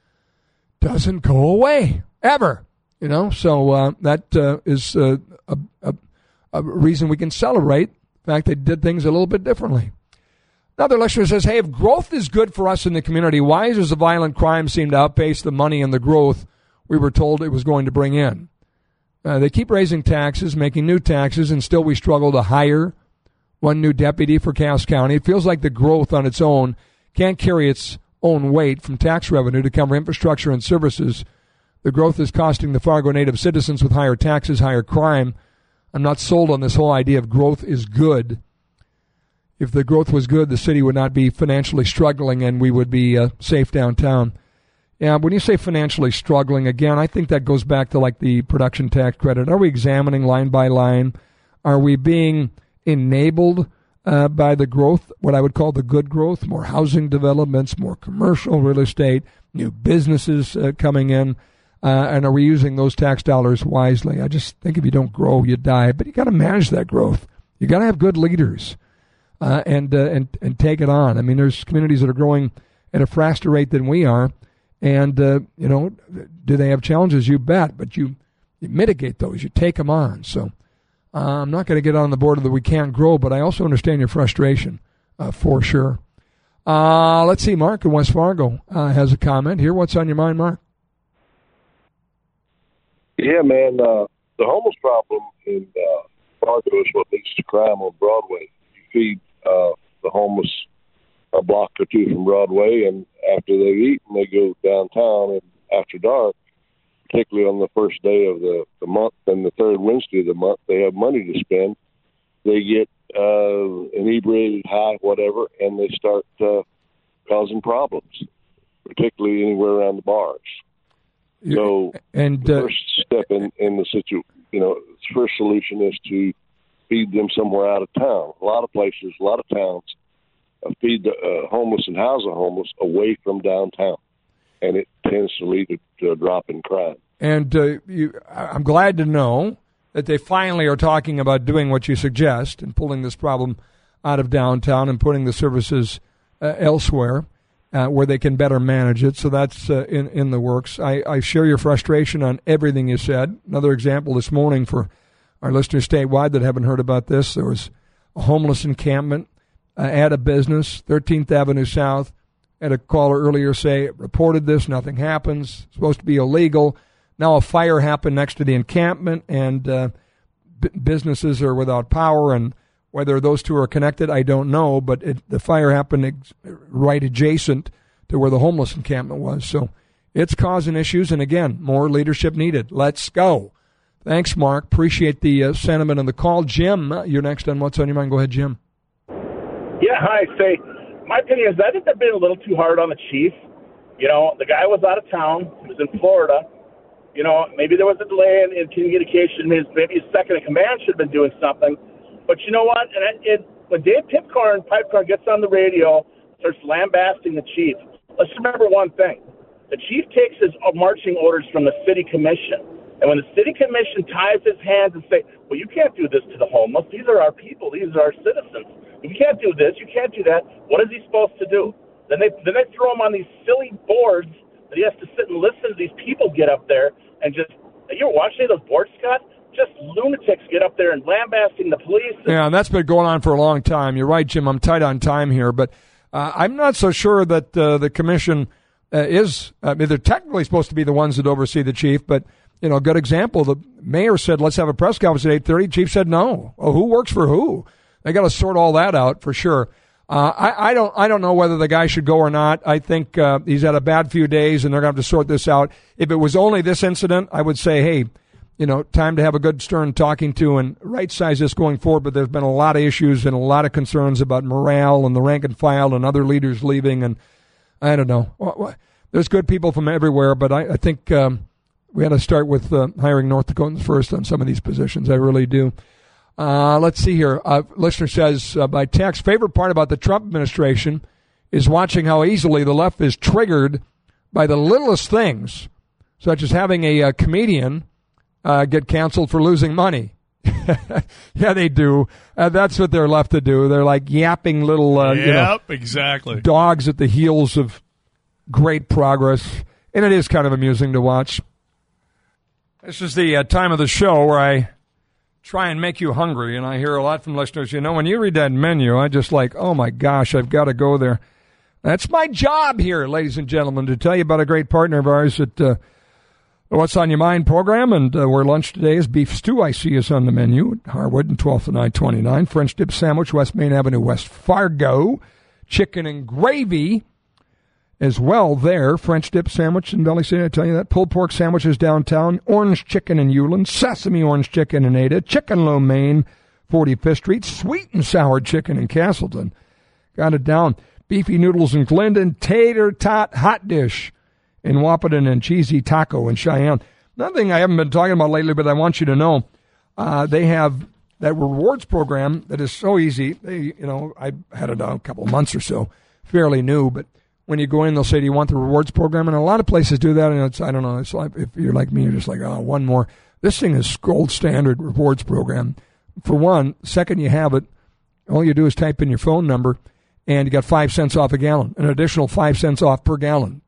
doesn't go away, ever. You know, so uh, that uh, is uh, a, a, a reason we can celebrate the fact they did things a little bit differently. Another listener says, hey, if growth is good for us in the community, why does the violent crime seem to outpace the money and the growth we were told it was going to bring in? Uh, they keep raising taxes, making new taxes, and still we struggle to hire one new deputy for Cass County. It feels like the growth on its own can't carry its own weight from tax revenue to cover infrastructure and services the growth is costing the Fargo native citizens with higher taxes, higher crime. I'm not sold on this whole idea of growth is good. If the growth was good, the city would not be financially struggling and we would be uh, safe downtown. Yeah, when you say financially struggling, again, I think that goes back to like the production tax credit. Are we examining line by line? Are we being enabled uh, by the growth, what I would call the good growth, more housing developments, more commercial real estate, new businesses uh, coming in? Uh, and are we using those tax dollars wisely? I just think if you don't grow, you die. But you got to manage that growth. You got to have good leaders uh, and, uh, and and take it on. I mean, there's communities that are growing at a faster rate than we are. And, uh, you know, do they have challenges? You bet. But you, you mitigate those. You take them on. So uh, I'm not going to get on the board of the we can't grow, but I also understand your frustration uh, for sure. Uh, let's see. Mark in West Fargo uh, has a comment here. What's on your mind, Mark? Yeah, man. Uh, the homeless problem in uh, Fargo is what leads to crime on Broadway. You feed uh, the homeless a block or two from Broadway, and after they've eaten, they go downtown, and after dark, particularly on the first day of the, the month and the third Wednesday of the month, they have money to spend. They get uh, inebriated, high, whatever, and they start uh, causing problems, particularly anywhere around the bars. So and, the uh, first step in, in the situ, you know, the first solution is to feed them somewhere out of town. A lot of places, a lot of towns uh, feed the uh, homeless and house the homeless away from downtown, and it tends to lead to, to a drop in crime. And uh, you, I'm glad to know that they finally are talking about doing what you suggest and pulling this problem out of downtown and putting the services uh, elsewhere. Uh, where they can better manage it. So that's uh, in, in the works. I, I share your frustration on everything you said. Another example this morning for our listeners statewide that haven't heard about this, there was a homeless encampment uh, at a business, thirteenth Avenue South. Had a caller earlier say, reported this, nothing happens, it's supposed to be illegal. Now a fire happened next to the encampment, and uh, b- businesses are without power, and whether those two are connected, I don't know, but it, the fire happened ex- right adjacent to where the homeless encampment was. So it's causing issues, and again, more leadership needed. Let's go. Thanks, Mark. Appreciate the uh, sentiment and the call. Jim, you're next on What's on Your Mind. Go ahead, Jim. Yeah, hi. Say, my opinion is I think they've been a little too hard on the chief. You know, the guy was out of town. He was in Florida. You know, maybe there was a delay in, in communication. Maybe his second in command should have been doing something. But you know what? And it, it, when Dave Pipcorn, Pipecorn gets on the radio, starts lambasting the chief, let's remember one thing. The chief takes his marching orders from the city commission. And when the city commission ties his hands and say, well, you can't do this to the homeless. These are our people. These are our citizens. You can't do this. You can't do that. What is he supposed to do? Then they, then they throw him on these silly boards that he has to sit and listen to these people get up there and just, you're watching those boards, Scott? Just lunatics get up there and lambasting the police. Yeah, and that's been going on for a long time. You're right, Jim. I'm tight on time here, but uh, I'm not so sure that uh, the commission uh, is. I mean, they're technically supposed to be the ones that oversee the chief, but you know, a good example. The mayor said, "Let's have a press conference at eight thirty." Chief said, "No." Well, who works for who? They got to sort all that out for sure. Uh, I, I don't. I don't know whether the guy should go or not. I think uh, he's had a bad few days, and they're going to have to sort this out. If it was only this incident, I would say, hey, you know, time to have a good stern talking to and right-size this going forward, but there's been a lot of issues and a lot of concerns about morale and the rank and file and other leaders leaving, and I don't know. There's good people from everywhere, but I, I think um, we had to start with uh, hiring North Dakotans first on some of these positions. I really do. Uh, let's see here. Uh, listener says, uh, by text, favorite part about the Trump administration is watching how easily the left is triggered by the littlest things, such as having a, a comedian Uh, get canceled for losing money. Yeah, they do. Uh, that's what they're left to do. They're like yapping little uh, yep, you know, exactly. dogs at the heels of great progress. And it is kind of amusing to watch. This is the uh, time of the show where I try and make you hungry. And I hear a lot from listeners, you know, when you read that menu, I just like, oh my gosh, I've got to go there. That's my job here, ladies and gentlemen, to tell you about a great partner of ours that uh, What's on Your Mind program, and uh, where lunch today is beef stew. I see is on the menu at Harwood and twelfth and nine twenty-nine. French dip sandwich, West Main Avenue, West Fargo. Chicken and gravy as well there. French dip sandwich in Valley City, I tell you that. Pulled pork sandwiches downtown. Orange chicken in Uland. Sesame orange chicken in Ada. Chicken lo mein, forty-fifth Street. Sweet and sour chicken in Castleton. Got it down. Beefy noodles in Glendon. Tater tot hot dish in Wahpeton, and cheesy taco in Cheyenne. Another thing I haven't been talking about lately, but I want you to know, uh, they have that rewards program that is so easy. They, you know, I had it a couple of months or so, fairly new, but when you go in, they'll say, do you want the rewards program? And a lot of places do that, and it's, I don't know, it's like, if you're like me, you're just like, oh, one more. This thing is gold standard rewards program. For one, second you have it, all you do is type in your phone number, and you got five cents off a gallon, an additional five cents off per gallon.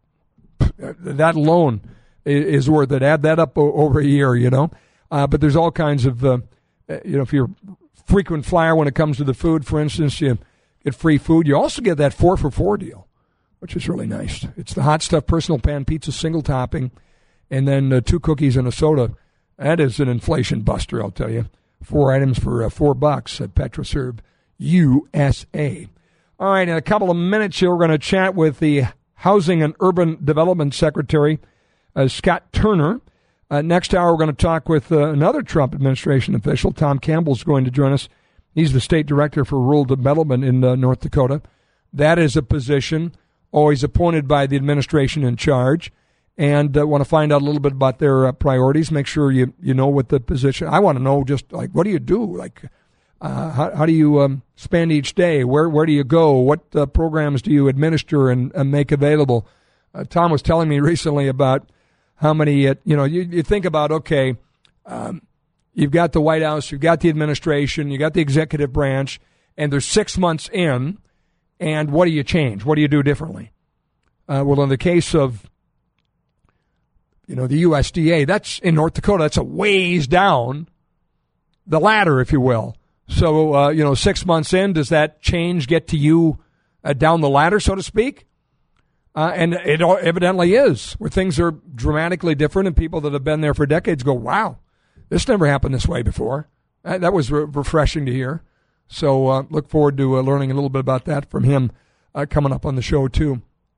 That alone is worth it. Add that up over a year, you know. Uh, but there's all kinds of, uh, you know, if you're a frequent flyer when it comes to the food, for instance, you get free food. You also get that four for four deal, which is really nice. It's the hot stuff personal pan pizza, single topping, and then uh, two cookies and a soda. That is an inflation buster, I'll tell you. Four items for uh, four bucks at PetroServe U S A. All right, in a couple of minutes here, we're going to chat with the Housing and Urban Development Secretary, uh, Scott Turner. Uh, next hour, we're going to talk with uh, another Trump administration official. Tom Campbell's going to join us. He's the state director for rural development in uh, North Dakota. That is a position always appointed by the administration in charge. And uh, want to find out a little bit about their uh, priorities. Make sure you, you know what the position. I want to know just like, what do you do? Like, uh, how, how do you um, spend each day? Where where do you go? What uh, programs do you administer and, and make available? Uh, Tom was telling me recently about how many, uh, you know, you, you think about, okay, um, you've got the White House, you've got the administration, you got the executive branch, and they're six months in, and what do you change? What do you do differently? Uh, well, in the case of, you know, the U S D A, that's in North Dakota, that's a ways down the ladder, if you will. So, uh, you know, six months in, does that change get to you uh, down the ladder, so to speak? Uh, and it evidently is, where things are dramatically different, and people that have been there for decades go, wow, this never happened this way before. Uh, that was re- refreshing to hear. So uh, look forward to uh, learning a little bit about that from him uh, coming up on the show, too.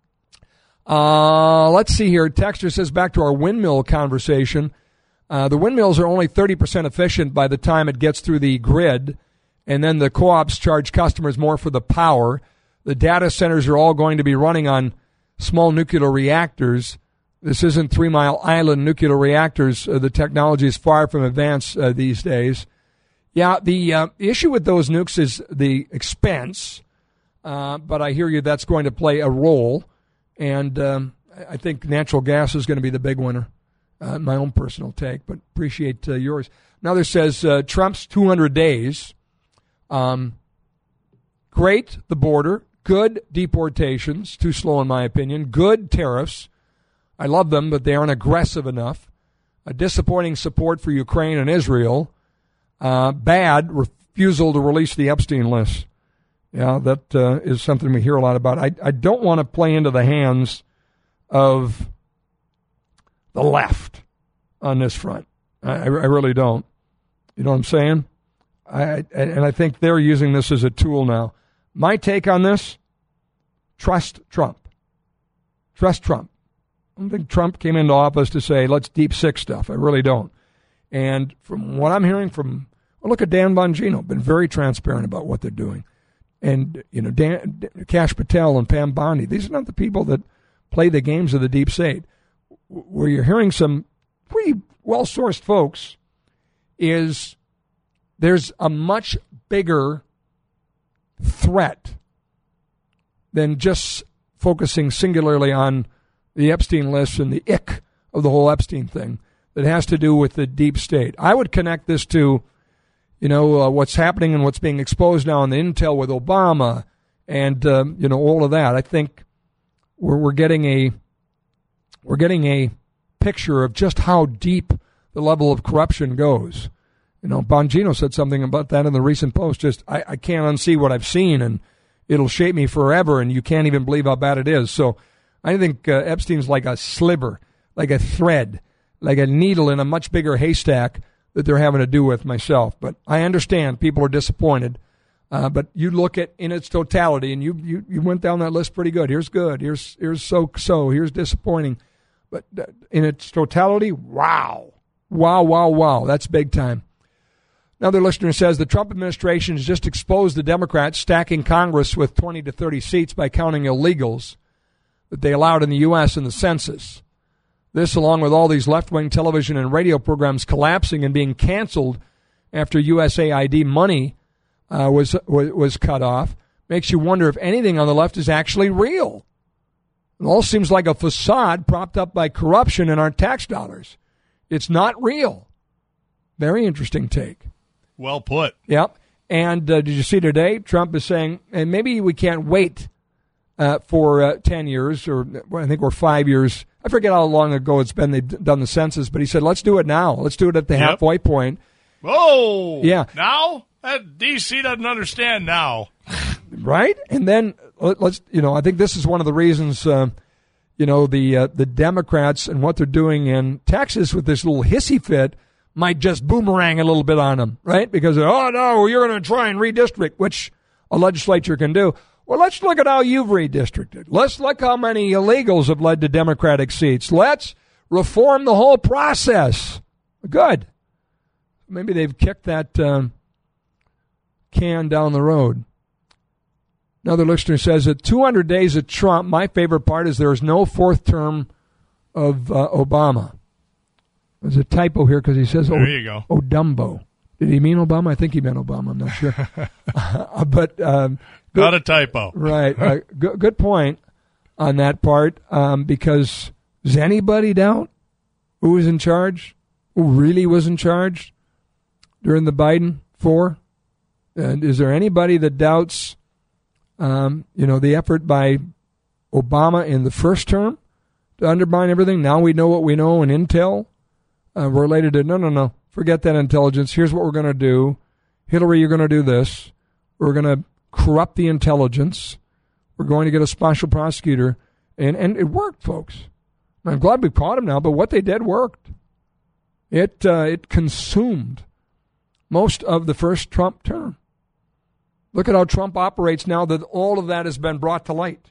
Uh, let's see here. Texter says, back to our windmill conversation. Uh, the windmills are only thirty percent efficient by the time it gets through the grid, and then the co-ops charge customers more for the power. The data centers are all going to be running on small nuclear reactors. This isn't Three Mile Island nuclear reactors. Uh, the technology is far from advanced uh, these days. Yeah, the uh, issue with those nukes is the expense, uh, but I hear you that's going to play a role, and um, I think natural gas is going to be the big winner. Uh, my own personal take, but appreciate uh, yours. Another says uh, Trump's two hundred days. Um, great, the border. Good, deportations. Too slow, in my opinion. Good, tariffs. I love them, but they aren't aggressive enough. A disappointing support for Ukraine and Israel. Uh, bad, refusal to release the Epstein list. Yeah, that uh, is something we hear a lot about. I, I don't want to play into the hands of the left on this front. I, I really don't. You know what I'm saying? I and I think they're using this as a tool now. My take on this, trust Trump. Trust Trump. I don't think Trump came into office to say, let's deep six stuff. I really don't. And from what I'm hearing from, well, look at Dan Bongino, been very transparent about what they're doing. And, you know, Dan, Kash Patel and Pam Bondi, these are not the people that play the games of the deep state. Where you're hearing some pretty well-sourced folks is there's a much bigger threat than just focusing singularly on the Epstein list and the ick of the whole Epstein thing that has to do with the deep state. I would connect this to, you know, uh, what's happening and what's being exposed now on the intel with Obama and, um, you know, all of that. I think we're, we're getting a We're getting a picture of just how deep the level of corruption goes. You know, Bongino said something about that in the recent post. Just, I, I can't unsee what I've seen, and it'll shape me forever, and you can't even believe how bad it is. So I think uh, Epstein's like a sliver, like a thread, like a needle in a much bigger haystack that they're having to do with myself. But I understand people are disappointed. Uh, but you look at in its totality, and you, you, you went down that list pretty good. Here's good. Here's here's so so. Here's disappointing. But in its totality, wow, wow, wow, wow. That's big time. Another listener says the Trump administration has just exposed the Democrats stacking Congress with twenty to thirty seats by counting illegals that they allowed in the U S in the census. This, along with all these left-wing television and radio programs collapsing and being canceled after U S A I D money uh, was, was was cut off, makes you wonder if anything on the left is actually real. It all seems like a facade propped up by corruption and our tax dollars. It's not real. Very interesting take. Well put. Yep. And uh, did you see today, Trump is saying, and maybe we can't wait uh, for uh, ten years, or I think we're five years. I forget how long ago it's been they've done the census, but he said, let's do it now. Let's do it at the yep. halfway point. Whoa. Yeah. Now? That D C doesn't understand now. Right? And then, let's, you know, I think this is one of the reasons, uh, you know, the uh, the Democrats and what they're doing in Texas with this little hissy fit might just boomerang a little bit on them, right? Because, oh, no, you're going to try and redistrict, which a legislature can do. Well, let's look at how you've redistricted. Let's look how many illegals have led to Democratic seats. Let's reform the whole process. Good. Maybe they've kicked that um, can down the road. Another listener says that two hundred days of Trump, my favorite part is there is no fourth term of uh, Obama. There's a typo here because he says, there you go. Oh, Dumbo. Did he mean Obama? I think he meant Obama. I'm not sure. uh, but um, good, not a typo. Right. Uh, good, good point on that part um, because does anybody doubt who was in charge? Who really was in charge during the Biden four? And is there anybody that doubts, um, you know, the effort by Obama in the first term to undermine everything? Now we know what we know in intel uh, related to, no, no, no, forget that intelligence. Here's what we're going to do. Hillary, you're going to do this. We're going to corrupt the intelligence. We're going to get a special prosecutor. And, and it worked, folks. I'm glad we caught him now, but what they did worked. It uh, it consumed most of the first Trump term. Look at how Trump operates now that all of that has been brought to light.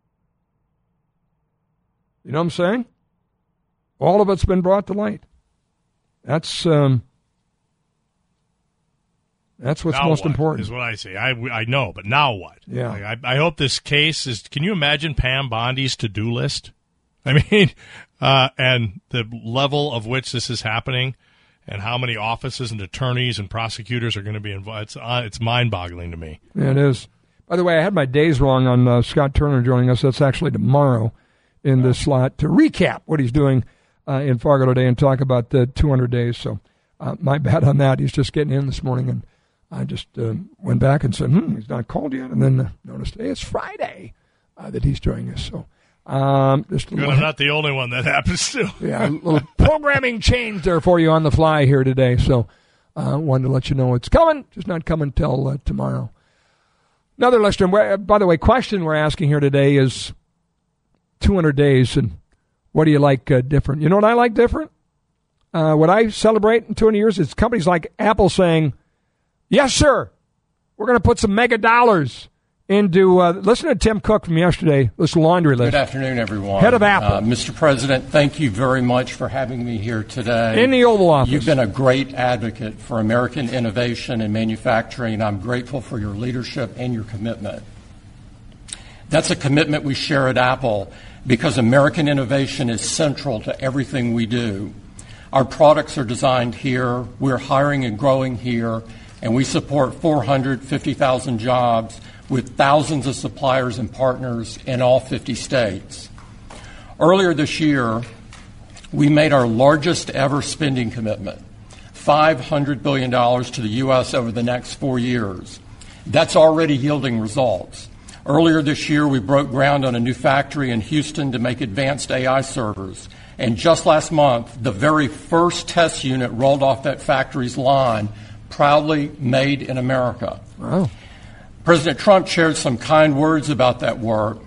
You know what I'm saying? All of it's been brought to light. That's um, that's what's now most what important. Is what I say. I, I know, but now what? Yeah. Like, I, I hope this case is. Can you imagine Pam Bondi's to-do list? I mean, uh, and the level of which this is happening, and how many offices and attorneys and prosecutors are going to be involved. It's uh, it's mind-boggling to me. Yeah, it is. By the way, I had my days wrong on uh, Scott Turner joining us. That's actually tomorrow in this slot to recap what he's doing uh, in Fargo today and talk about the two hundred days. So uh, my bad on that. He's just getting in this morning, and I just uh, went back and said, hmm, he's not called yet. And then uh, noticed today it's Friday uh, that he's joining us. So um, just Good, I'm not the only one that happens to. Yeah, a little programming change there for you on the fly here today. So I uh, wanted to let you know it's coming, just not coming till uh, tomorrow. Another listener, by the way, question we're asking here today is two hundred days, and what do you like uh, different? You know what I like different? Uh, what I celebrate in two hundred years is companies like Apple saying, yes, sir, we're going to put some mega dollars into, uh, listen to Tim Cook from yesterday, this laundry list. Good afternoon, everyone. Head of Apple. Uh, Mister President, thank you very much for having me here today. In the Oval Office. You've been a great advocate for American innovation and manufacturing. I'm grateful for your leadership and your commitment. That's a commitment we share at Apple because American innovation is central to everything we do. Our products are designed here, we're hiring and growing here, and we support four hundred fifty thousand jobs with thousands of suppliers and partners in all fifty states. Earlier this year, we made our largest ever spending commitment, five hundred billion dollars to the U S over the next four years. That's already yielding results. Earlier this year, we broke ground on a new factory in Houston to make advanced A I servers. And just last month, the very first test unit rolled off that factory's line, proudly made in America. Wow. President Trump shared some kind words about that work,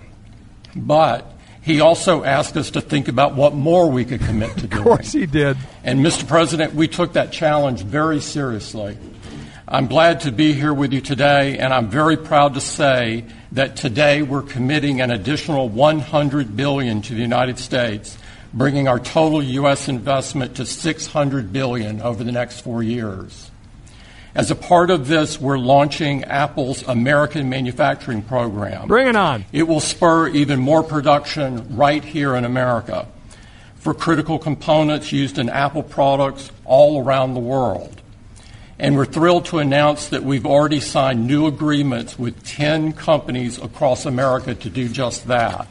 but he also asked us to think about what more we could commit to doing. Of course he did. And, Mister President, we took that challenge very seriously. I'm glad to be here with you today, and I'm very proud to say that today we're committing an additional one hundred billion dollars to the United States, bringing our total U S investment to six hundred billion dollars over the next four years. As a part of this, we're launching Apple's American Manufacturing Program. Bring it on. It will spur even more production right here in America for critical components used in Apple products all around the world. And we're thrilled to announce that we've already signed new agreements with ten companies across America to do just that.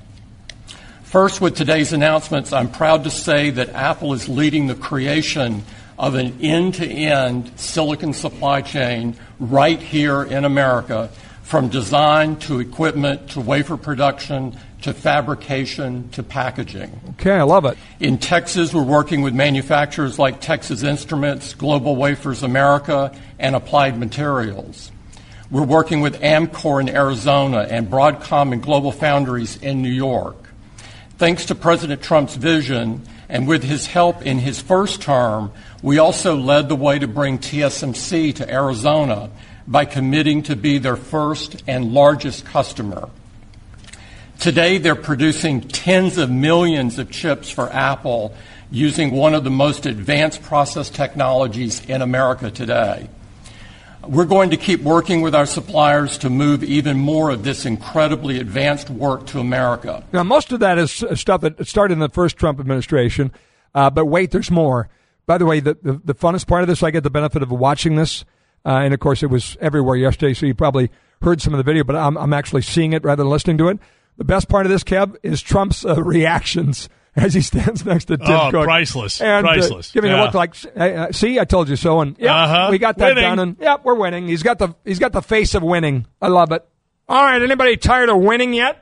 First, with today's announcements, I'm proud to say that Apple is leading the creation of an end-to-end silicon supply chain right here in America, from design to equipment to wafer production to fabrication to packaging. Okay, I love it. In Texas, we're working with manufacturers like Texas Instruments, Global Wafers America, and Applied Materials. We're working with Amcor in Arizona and Broadcom and Global Foundries in New York. Thanks to President Trump's vision, and with his help in his first term, we also led the way to bring T S M C to Arizona by committing to be their first and largest customer. Today, they're producing tens of millions of chips for Apple using one of the most advanced process technologies in America today. We're going to keep working with our suppliers to move even more of this incredibly advanced work to America. Now, most of that is stuff that started in the first Trump administration, uh, but wait, there's more. By the way, the, the, the funnest part of this, I get the benefit of watching this, uh, and of course it was everywhere yesterday, so you probably heard some of the video, but I'm, I'm actually seeing it rather than listening to it. The best part of this, Kev, is Trump's uh, reactions as he stands next to Tim oh, Cook. priceless. And, priceless. Uh, giving yeah. a look like, uh, see, I told you so. And yeah, uh-huh. we got that winning. done. And yeah, we're winning. He's got the he's got the face of winning. I love it. All right, anybody tired of winning yet?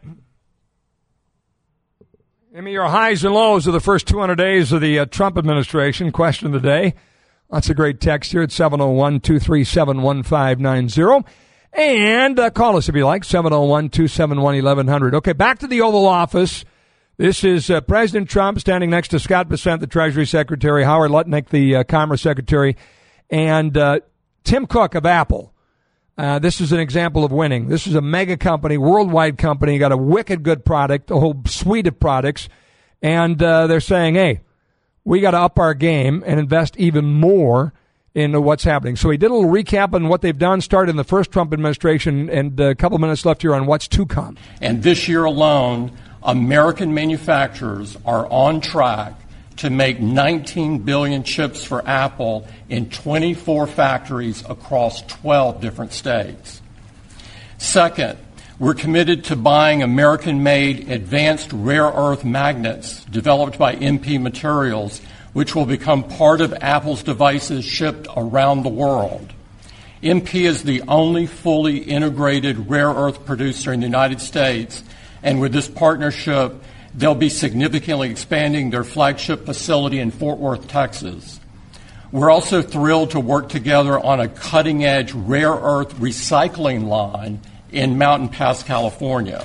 Give me your highs and lows of the first two hundred days of the uh, Trump administration. Question of the day. That's a great text here at seven oh one, two three seven, one five nine zero. And uh, call us if you like, seven oh one, two seven one, eleven hundred. Okay, back to the Oval Office. This is uh, President Trump standing next to Scott Bessent, the Treasury Secretary, Howard Lutnick, the uh, Commerce Secretary, and uh, Tim Cook of Apple. Uh, this is an example of winning. This is a mega company, worldwide company, got a wicked good product, a whole suite of products, and uh, they're saying, hey, we got to up our game and invest even more in what's happening. So he did a little recap on what they've done, started in the first Trump administration, and a couple minutes left here on what's to come. And this year alone, American manufacturers are on track to make nineteen billion chips for Apple in twenty-four factories across twelve different states. Second, we're committed to buying American-made advanced rare earth magnets developed by M P Materials, which will become part of Apple's devices shipped around the world. M P is the only fully integrated rare earth producer in the United States, and with this partnership, they'll be significantly expanding their flagship facility in Fort Worth, Texas. We're also thrilled to work together on a cutting-edge rare earth recycling line in Mountain Pass, California.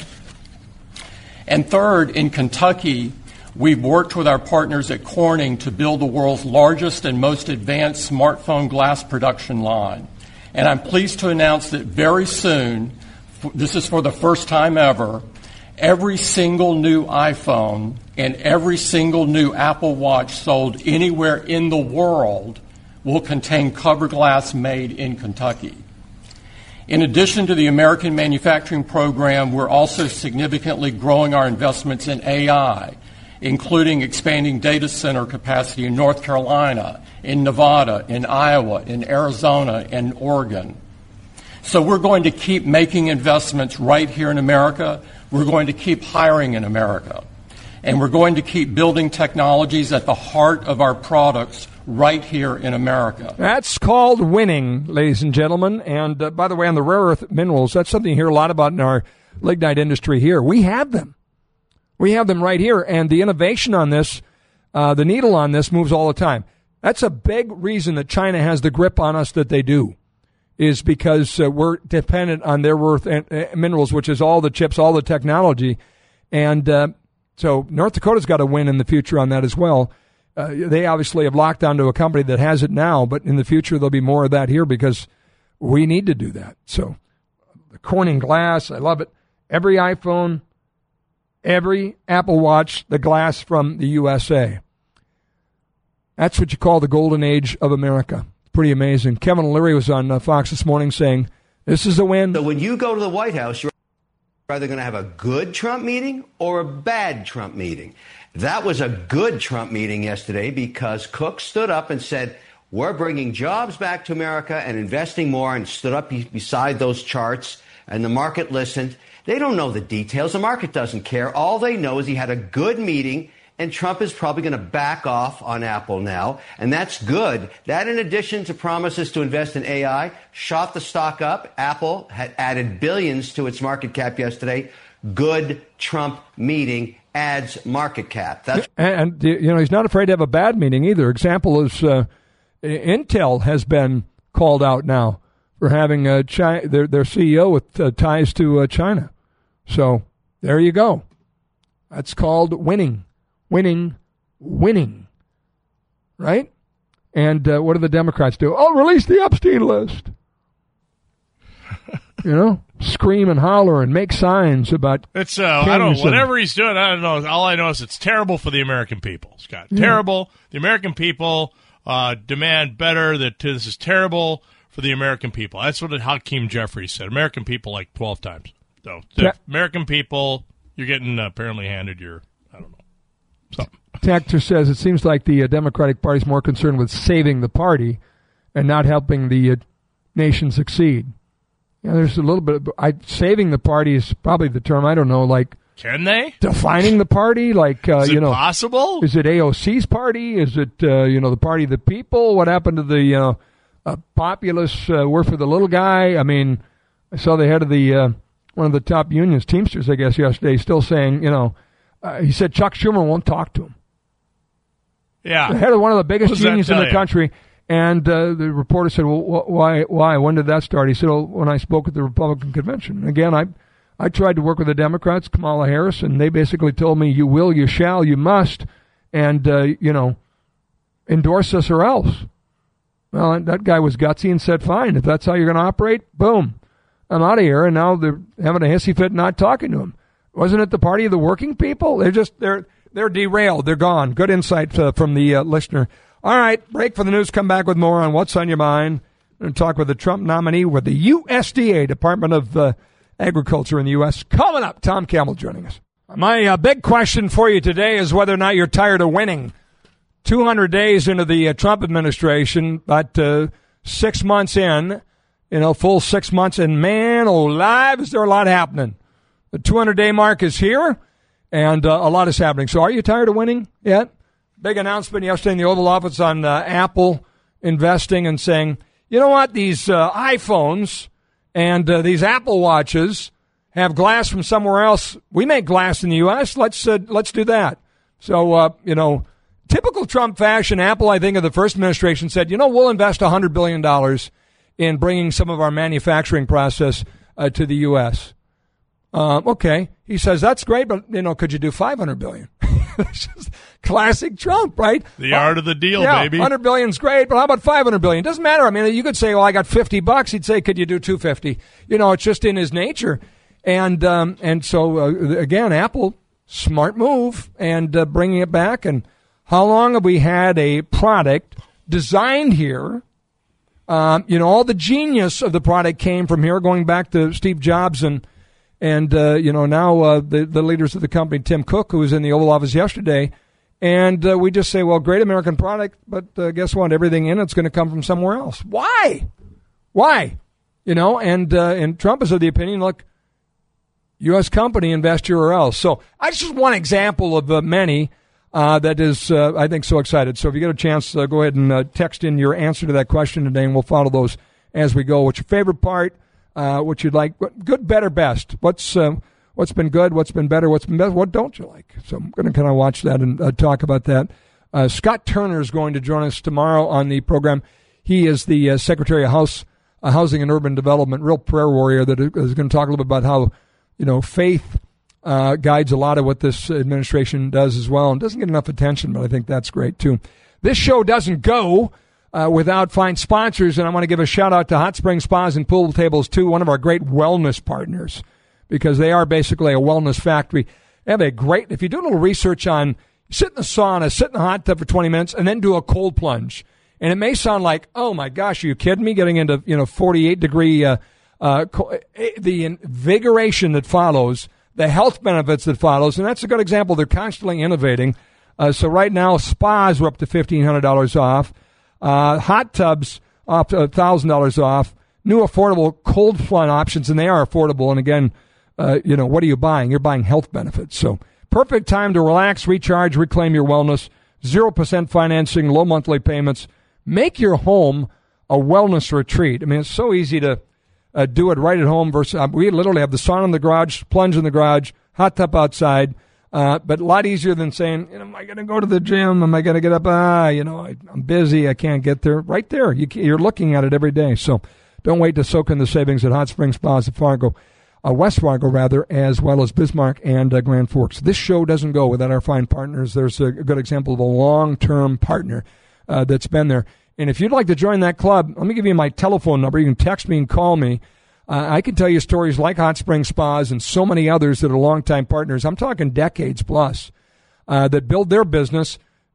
And third, in Kentucky, we've worked with our partners at Corning to build the world's largest and most advanced smartphone glass production line. And I'm pleased to announce that very soon, this is for the first time ever, every single new iPhone and every single new Apple Watch sold anywhere in the world will contain cover glass made in Kentucky. In addition to the American Manufacturing Program, we're also significantly growing our investments in A I, including expanding data center capacity in North Carolina, in Nevada, in Iowa, in Arizona, and Oregon. So we're going to keep making investments right here in America. We're going to keep hiring in America. And we're going to keep building technologies at the heart of our products right here in America. That's called winning, ladies and gentlemen. And uh, by the way, on the rare earth minerals, that's something you hear a lot about in our lignite industry here. We have them. We have them right here. And the innovation on this, uh, the needle on this moves all the time. That's a big reason that China has the grip on us that they do, is because uh, we're dependent on their earth and, uh, minerals, which is all the chips, all the technology. And uh, so North Dakota's got to win in the future on that as well. Uh, they obviously have locked onto a company that has it now, but in the future there'll be more of that here because we need to do that. So the Corning glass, I love it. Every iPhone, every Apple Watch, the glass from the U S A. That's what you call the golden age of America. Pretty amazing. Kevin O'Leary was on uh, Fox this morning saying, this is a win. So when you go to the White House, you're either going to have a good Trump meeting or a bad Trump meeting. That was a good Trump meeting yesterday because Cook stood up and said, we're bringing jobs back to America and investing more, and stood up be- beside those charts, and the market listened. They don't know the details. The market doesn't care. All they know is he had a good meeting, and Trump is probably going to back off on Apple now, and that's good. That, in addition to promises to invest in A I, shot the stock up. Apple had added billions to its market cap yesterday. Good Trump meeting adds market cap. That's and, you know, he's not afraid to have a bad meeting either. Example is uh, Intel has been called out now for having uh, China, their, their C E O with uh, ties to uh, China. So there you go. That's called winning. Winning, winning, right? And uh, what do the Democrats do? Oh, release the Epstein list. You know, scream and holler and make signs about. It's uh, I don't whatever he's doing. I don't know. All I know is it's terrible for the American people, Scott. Yeah. Terrible. The American people uh, demand better. That this is terrible for the American people. That's what Hakeem Jeffries said. American people like twelve times. So the yeah. American people, you're getting uh, apparently handed your. Something. Tactor says it seems like the uh, Democratic Party is more concerned with saving the party and not helping the uh, nation succeed. Yeah, there's a little bit of, I, saving the party is probably the term. I don't know, like can they defining the party? Like uh, is it you know, possible? Is it A O C's party? Is it uh, you know the party of the people? What happened to the uh, uh, populace? Uh, we're for the little guy. I mean, I saw the head of the uh, one of the top unions, Teamsters, I guess, yesterday, still saying, you know. Uh, he said Chuck Schumer won't talk to him. Yeah. The head of one of the biggest unions in the you? country. And uh, the reporter said, well, wh- why? Why? When did that start? He said, well, when I spoke at the Republican convention. Again, I I tried to work with the Democrats, Kamala Harris, and they basically told me, you will, you shall, you must, and, uh, you know, endorse us or else. Well, that guy was gutsy and said, fine, if that's how you're going to operate, boom, I'm out of here. And now they're having a hissy fit not talking to him. Wasn't it the party of the working people? They're just, they're they're derailed. They're gone. Good insight uh, from the uh, listener. All right, break for the news. Come back with more on What's on Your Mind. And talk with the Trump nominee with the U S D A, Department of uh, Agriculture in the U S Coming up, Tom Campbell joining us. My uh, big question for you today is whether or not you're tired of winning. two hundred days into the uh, Trump administration, but uh, six months in, you know, full six months, and man, oh, live, is there a lot happening. The two hundred day mark is here, and uh, a lot is happening. So are you tired of winning yet? Big announcement yesterday in the Oval Office on uh, Apple investing and saying, you know what, these uh, iPhones and uh, these Apple Watches have glass from somewhere else. We make glass in the U S Let's uh, let's do that. So, uh, you know, typical Trump fashion, Apple, I think, of the first administration said, you know, we'll invest one hundred billion dollars in bringing some of our manufacturing process uh, to the U S Um, okay. He says, that's great, but, you know, could you do five hundred billion dollars? It's just classic Trump, right? The art of the deal, yeah, baby. one hundred billion dollars is great, but how about five hundred billion dollars? Doesn't matter. I mean, you could say, well, I got fifty bucks. He'd say, could you do two hundred fifty? You know, it's just in his nature. And um, and so, uh, again, Apple, smart move, and uh, bringing it back. And how long have we had a product designed here? Um, you know, all the genius of the product came from here, going back to Steve Jobs and, and uh, you know, now uh, the, the leaders of the company, Tim Cook, who was in the Oval Office yesterday. And uh, we just say, well, great American product, but uh, guess what? Everything in it's going to come from somewhere else. Why? Why? You know, and uh, and Trump is of the opinion, look, U S company, invest here or else. So I just one example of uh, many uh, that is, uh, I think, so excited. So if you get a chance, uh, go ahead and uh, text in your answer to that question today, and we'll follow those as we go. What's your favorite part? Uh, what you'd like? Good, better, best? What's uh, what's been good? What's been better? What's been best? What don't you like? So I'm going to kind of watch that and uh, talk about that. Uh, Scott Turner is going to join us tomorrow on the program. He is the uh, Secretary of House, uh, Housing and Urban Development, real prayer warrior that is going to talk a little bit about how, you know, faith uh, guides a lot of what this administration does as well, and doesn't get enough attention, but I think that's great too. This show doesn't go uh, without fine sponsors. And I want to give a shout out to Hot Springs Spas and Pool Tables too, one of our great wellness partners, because they are basically a wellness factory. They have a great, if you do a little research on, sit in the sauna, sit in the hot tub for twenty minutes, and then do a cold plunge. And it may sound like, oh my gosh, are you kidding me? Getting into, you know, forty-eight degree, uh, uh, the invigoration that follows, the health benefits that follows, and that's a good example. They're constantly innovating. Uh, so right now, spas are up to fifteen hundred dollars off. Uh, hot tubs up to one thousand dollars off. New affordable cold plunge options, and they are affordable. And again, uh, you know, what are you buying? You're buying health benefits. So perfect time to relax, recharge, reclaim your wellness. zero percent financing, low monthly payments. Make your home a wellness retreat. I mean, it's so easy to uh, do it right at home. Versus, uh, we literally have the sauna in the garage, plunge in the garage, hot tub outside, uh, but a lot easier than saying, you know, am I going to go to the gym? Am I going to get up? Ah, you know, I, I'm busy. I can't get there. Right there. You, you're looking at it every day. So don't wait to soak in the savings at Hot Springs Spas at Fargo, uh, West Fargo, rather, as well as Bismarck and uh, Grand Forks. This show doesn't go without our fine partners. There's a, a good example of a long-term partner Uh, that's been there. And if you'd like to join that club, let me give you my telephone number. You can text me and call me. Uh, I can tell you stories like Hot Springs Spas and so many others that are longtime partners. I'm talking decades plus uh, that build their business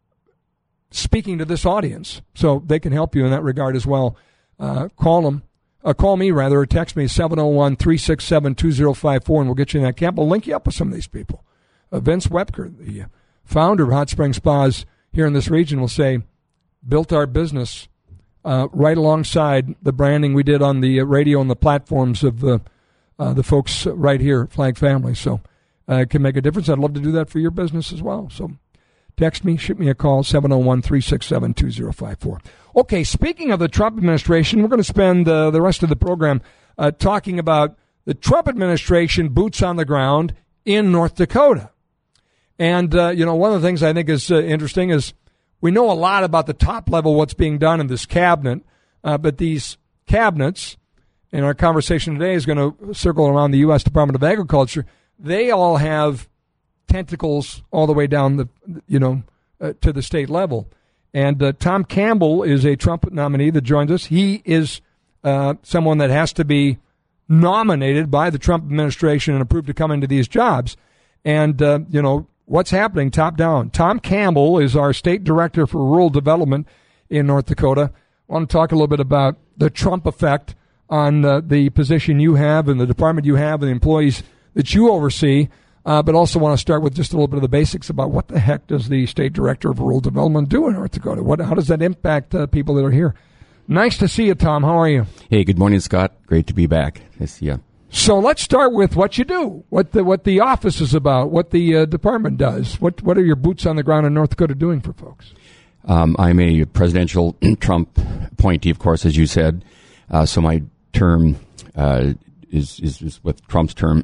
speaking to this audience. So they can help you in that regard as well. Uh, call them. Uh, call me, rather, or text me, seven oh one, three six seven, two oh five four, and we'll get you in that camp. We'll link you up with some of these people. Uh, Vince Webker, the founder of Hot Springs Spas here in this region, will say, built our business uh, right alongside the branding we did on the radio and the platforms of the uh, the folks right here at Flag Family. So uh, it can make a difference. I'd love to do that for your business as well. So text me, shoot me a call, seven oh one, three six seven, two oh five four. Okay, speaking of the Trump administration, we're going to spend uh, the rest of the program uh, talking about the Trump administration boots on the ground in North Dakota. And, uh, you know, one of the things I think is uh, interesting is we know a lot about the top level, what's being done in this cabinet, uh, but these cabinets, and our conversation today is going to circle around the U S Department of Agriculture. They all have tentacles all the way down the, you know, uh, to the state level. And uh, Tom Campbell is a Trump nominee that joins us. He is uh, someone that has to be nominated by the Trump administration and approved to come into these jobs. And, uh, you know, what's happening top down? Tom Campbell is our state director for rural development in North Dakota. I want to talk a little bit about the Trump effect on uh, the position you have and the department you have and the employees that you oversee, uh, but also want to start with just a little bit of the basics about what the heck does the state director of rural development do in North Dakota? What, how does that impact uh, people that are here? Nice to see you, Tom. How are you? Hey, good morning, Scott. Great to be back. Nice to see you. So let's start with what you do, what the what the office is about, what the uh, department does. What what are your boots on the ground in North Dakota doing for folks? Um, I'm a presidential Trump appointee, of course, as you said. Uh, so my term uh, is, is is with Trump's term.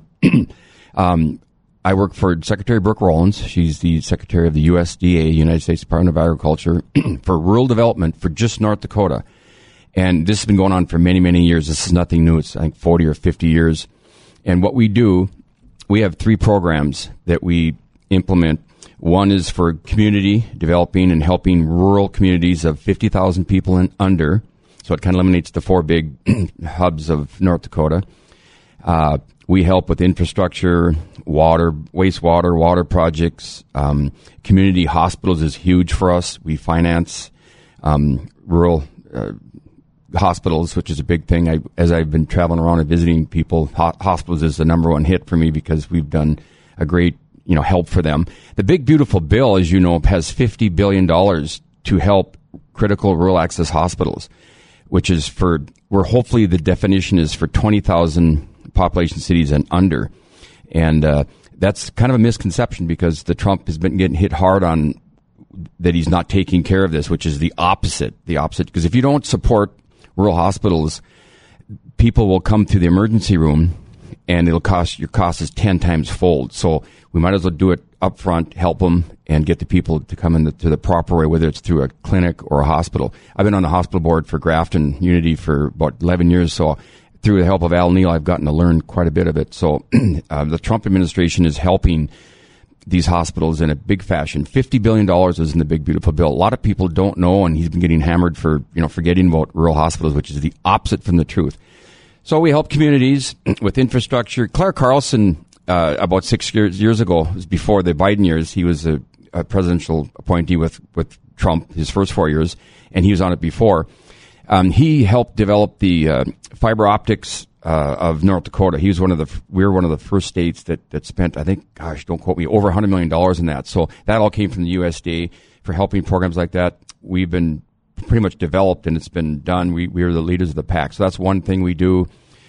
um, I work for Secretary Brooke Rollins. She's the Secretary of the U S D A, United States Department of Agriculture, for rural development for just North Dakota. And this has been going on for many, many years. This is nothing new. It's, I think, forty or fifty years. And what we do, we have three programs that we implement. One is for community developing and helping rural communities of fifty thousand people and under. So it kind of eliminates the four big hubs of North Dakota. Uh, we help with infrastructure, water, wastewater, water projects. Um, community hospitals is huge for us. We finance um, rural uh, hospitals, which is a big thing. I, as I've been traveling around and visiting people, ho- hospitals is the number one hit for me because we've done a great, you know, help for them. The big, beautiful bill, as you know, has fifty billion dollars to help critical rural access hospitals, which is for, where hopefully the definition is for twenty thousand population cities and under. And uh, that's kind of a misconception because the Trump has been getting hit hard on that he's not taking care of this, which is the opposite. The opposite, because if you don't support rural hospitals, people will come to the emergency room and it'll cost, your cost is ten times fold. So we might as well do it up front, help them, and get the people to come in the, to the proper way, whether it's through a clinic or a hospital. I've been on the hospital board for Grafton Unity for about eleven years, so through the help of Al Neal, I've gotten to learn quite a bit of it. So uh, the Trump administration is helping these hospitals in a big fashion. fifty billion dollars is in the Big Beautiful Bill. A lot of people don't know, and he's been getting hammered for, you know, forgetting about rural hospitals, which is the opposite from the truth. So we help communities with infrastructure. Claire Carlson, uh, about six years, years ago, was before the Biden years, he was a, a presidential appointee with, with Trump, his first four years, and he was on it before. Um, he helped develop the uh, fiber optics uh, of North Dakota. He was one of the, we were one of the first states that, that spent, I think, gosh, don't quote me, over one hundred million dollars in that. So that all came from the U S D A for helping programs like that. We've been pretty much developed, and it's been done. We, we are the leaders of the pack. So that's one thing we do.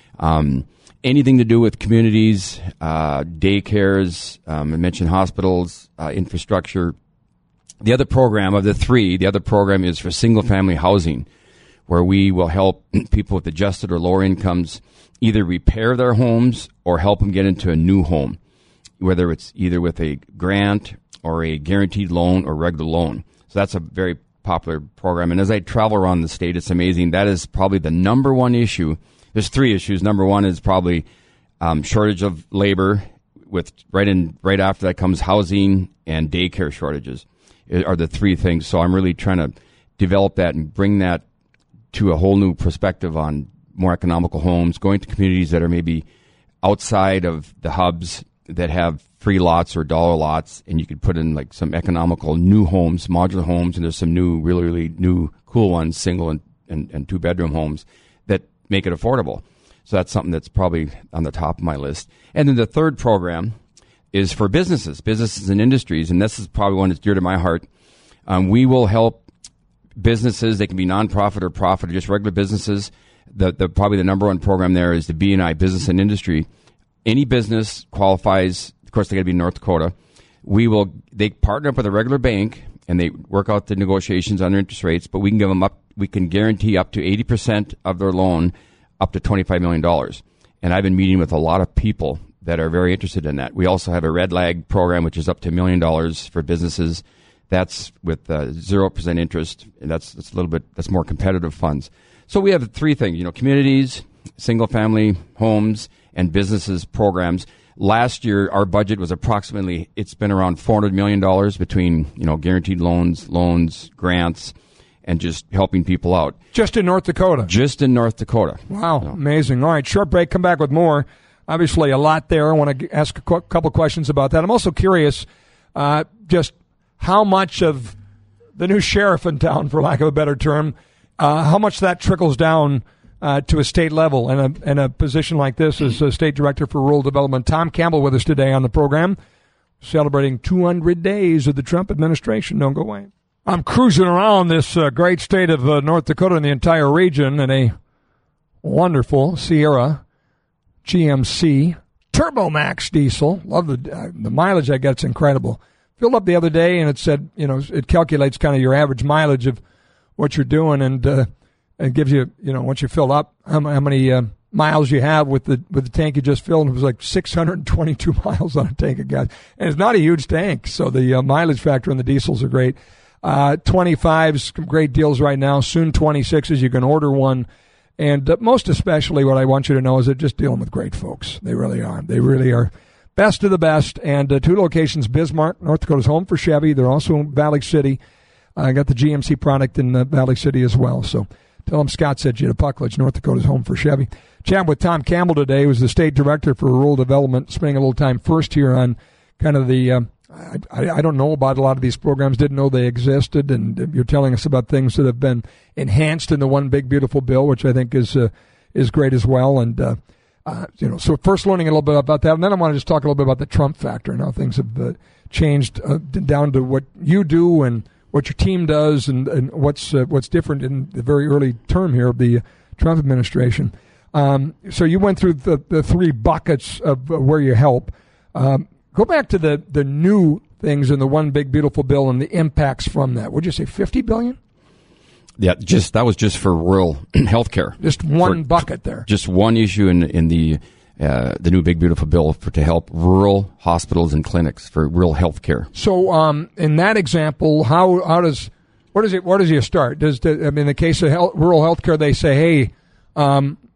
Um, anything to do with communities, uh, daycares, um, I mentioned hospitals, uh, infrastructure. The other program of the three, the other program is for single-family housing, where we will help people with adjusted or lower incomes either repair their homes or help them get into a new home, whether it's either with a grant or a guaranteed loan or regular loan. So that's a very popular program. And as I travel around the state, it's amazing. That is probably the number one issue. There's three issues. Number one is probably um, shortage of labor. With right in right after that comes housing and daycare shortages are the three things. So I'm really trying to develop that and bring that to a whole new perspective on more economical homes, going to communities that are maybe outside of the hubs that have free lots or dollar lots, and you could put in like some economical new homes, modular homes, and there's some new, really, really new, cool ones, single and, and, and two-bedroom homes that make it affordable. So that's something that's probably on the top of my list. And then the third program is for businesses, businesses and industries, and this is probably one that's dear to my heart. Um, we will help businesses. They can be nonprofit or profit or just regular businesses. The, the probably the number one program there is the B and I, Business and Industry. Any business qualifies. Of course, they got to be in North Dakota. We will. They partner up with a regular bank and they work out the negotiations on their interest rates. But we can give them up. We can guarantee up to eighty percent of their loan, up to twenty-five million dollars. And I've been meeting with a lot of people that are very interested in that. We also have a Red Lag program, which is up to a million dollars for businesses. That's with uh, zero percent interest, and that's, that's a little bit, that's more competitive funds. So we have three things, you know, communities, single-family homes, and businesses programs. Last year, our budget was approximately, it's been around four hundred million dollars between, you know, guaranteed loans, loans, grants, and just helping people out. Just in North Dakota? Just in North Dakota. Wow, so. Amazing. All right, short break, come back with more. Obviously, a lot there. I want to ask a qu- couple questions about that. I'm also curious uh, just how much of the new sheriff in town, for lack of a better term, uh, how much that trickles down uh, to a state level. And a, and a position like this as a state director for rural development. Tom Campbell with us today on the program, celebrating two hundred days of the Trump administration. Don't go away. I'm cruising around this uh, great state of uh, North Dakota and the entire region in a wonderful Sierra G M C TurboMax diesel. Love the uh, the mileage I get. It's incredible. Filled up the other day, and it said, you know, it calculates kind of your average mileage of what you're doing, and uh, it gives you, you know, once you fill up, how, how many uh, miles you have with the with the tank you just filled. And it was like six hundred twenty-two miles on a tank of gas, and it's not a huge tank, so the uh, mileage factor in the diesels are great. Uh, twenty-fives, great deals right now. Soon twenty-sixes, you can order one. And uh, most especially what I want you to know is that just dealing with great folks. They really are. They really are best of the best. And uh, two locations, Bismarck, North Dakota's home for Chevy. They're also in Valley City. I uh, got the G M C product in uh, Valley City as well. So tell them Scott said you to Puckledge, North Dakota's home for Chevy. Chat with Tom Campbell today, who's the state director for rural development, spending a little time first here on kind of the, uh, I, I don't know about a lot of these programs, didn't know they existed, and you're telling us about things that have been enhanced in the One Big Beautiful Bill, which I think is uh, is great as well. And uh, uh, you know, so first learning a little bit about that, and then I want to just talk a little bit about the Trump factor and how things have uh, changed uh, down to what you do and what your team does, and, and what's uh, what's different in the very early term here of the Trump administration. Um, so you went through the, the three buckets of uh, where you help. Um, Go back to the, the new things in the One Big Beautiful Bill and the impacts from that. Would you say fifty billion dollars? Yeah, just that was just for rural health care. Just one for, bucket there. Just one issue in in the uh, the new Big Beautiful Bill for to help rural hospitals and clinics for rural health care. So, um, in that example, how how does where does it where does you start? Does the, I mean, in the case of health, rural health care, they say, hey, um,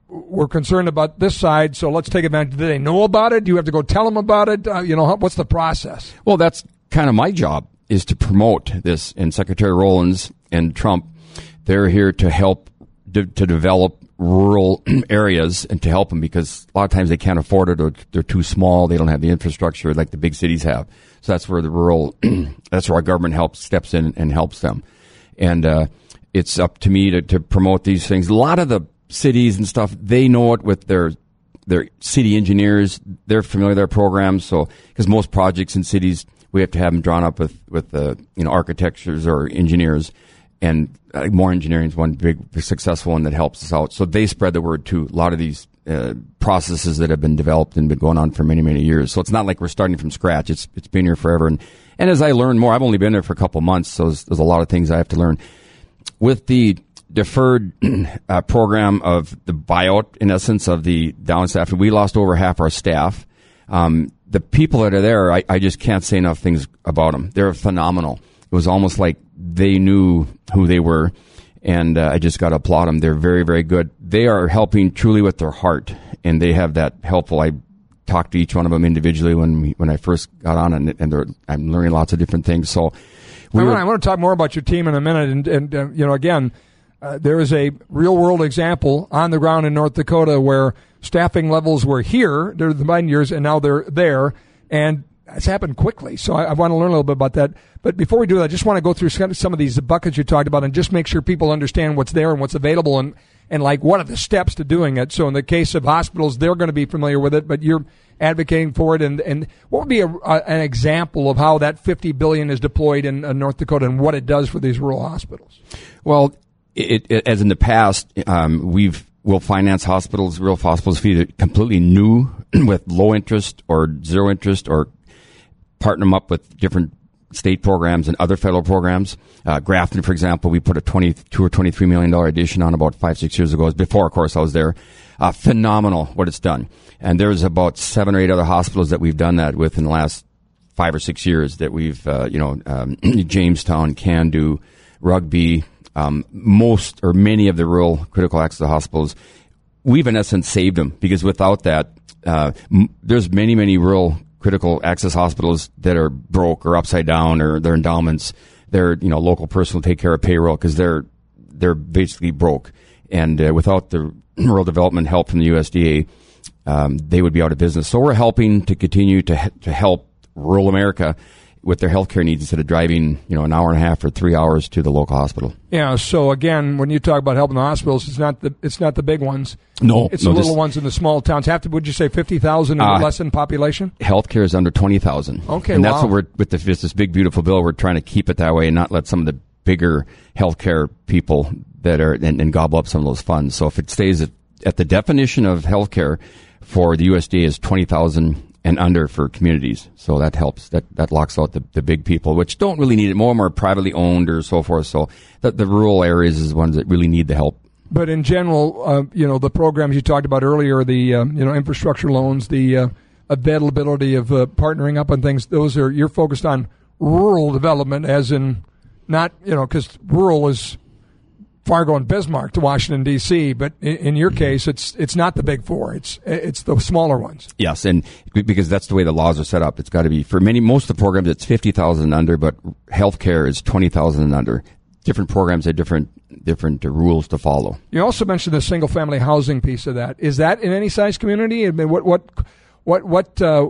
we're concerned about this side, so let's take advantage. Do they know about it? Do you have to go tell them about it? Uh, you know, what's the process? Well, that's kind of my job, is to promote this. And Secretary Rowlands and Trump, they're here to help de- to develop rural areas and to help them, because a lot of times they can't afford it, or they're too small. They don't have the infrastructure like the big cities have. So that's where the rural, that's where our government helps, steps in and helps them. And uh, it's up to me to, to promote these things. A lot of the cities and stuff, they know it with their their city engineers. They're familiar with their programs. So, because most projects in cities, we have to have them drawn up with with uh, you know architectures or engineers, and uh, more engineering is one big successful one that helps us out. So they spread the word too. A lot of these uh, processes that have been developed and been going on for many many years. So it's not like we're starting from scratch. It's it's been here forever. And and as I learn more, I've only been there for a couple of months, so there's, there's a lot of things I have to learn. With the deferred uh, program of the buyout, in essence, of the down staff, we lost over half our staff. Um, the people that are there, I, I just can't say enough things about them. They're phenomenal. It was almost like they knew who they were, and uh, I just got to applaud them. They're very, very good. They are helping truly with their heart, and they have that helpful. I talked to each one of them individually when we, when I first got on, and, and I'm learning lots of different things. So we I, were, want, I want to talk more about your team in a minute, and, and uh, you know, again, Uh, there is a real-world example on the ground in North Dakota where staffing levels were here during the Biden years, and now they're there, and it's happened quickly. So I, I want to learn a little bit about that. But before we do that, I just want to go through some of these buckets you talked about and just make sure people understand what's there and what's available, and, and like what are the steps to doing it. So in the case of hospitals, they're going to be familiar with it, but you're advocating for it. And, and what would be a, a, an example of how that fifty billion dollars is deployed in uh, North Dakota and what it does for these rural hospitals? Well, It, it, as in the past, um, we've will finance hospitals, rural hospitals, either completely new with low interest or zero interest, or partner them up with different state programs and other federal programs. Uh, Grafton, for example, we put a twenty-two or twenty-three million dollar addition on about five, six years ago. Before, of course, I was there. Uh, phenomenal what it's done. And there's about seven or eight other hospitals that we've done that with in the last five or six years that we've, uh, you know, um, Jamestown, Candu, Rugby. Um, most or many of the rural critical access hospitals, we've in essence saved them, because without that, uh, m- there's many, many rural critical access hospitals that are broke or upside down, or their endowments, their, you know, local person will take care of payroll because they're, they're basically broke. And uh, without the rural development help from the U S D A, um, they would be out of business. So we're helping to continue to to help rural America with their healthcare needs instead of driving, you know, an hour and a half or three hours to the local hospital. Yeah. So again, when you talk about helping the hospitals, it's not the it's not the big ones. No, it's no, the little this, ones in the small towns. Have to? Would you say fifty thousand or uh, less in population? Healthcare is under twenty thousand. Okay, and wow. that's what we're with the, this big beautiful bill. We're trying to keep it that way and not let some of the bigger healthcare people that are and, and gobble up some of those funds. So if it stays at, at the definition of healthcare for the U S D A is twenty thousand. And under for communities. So that helps. That that locks out the, the big people, which don't really need it. More and more privately owned or so forth. So the, the rural areas is ones that really need the help. But in general, uh, you know, the programs you talked about earlier, the, uh, you know, infrastructure loans, the uh, availability of uh, partnering up on things, those are, you're focused on rural development as in not, you know, because rural is Fargo and Bismarck to Washington, D C, but in, in your case, it's it's not the big four. It's it's the smaller ones. Yes, and because that's the way the laws are set up. It's got to be, for many, most of the programs, it's fifty thousand and under, but healthcare is twenty thousand and under. Different programs have different different uh, rules to follow. You also mentioned the single-family housing piece of that. Is that in any size community? I mean, what what what what uh,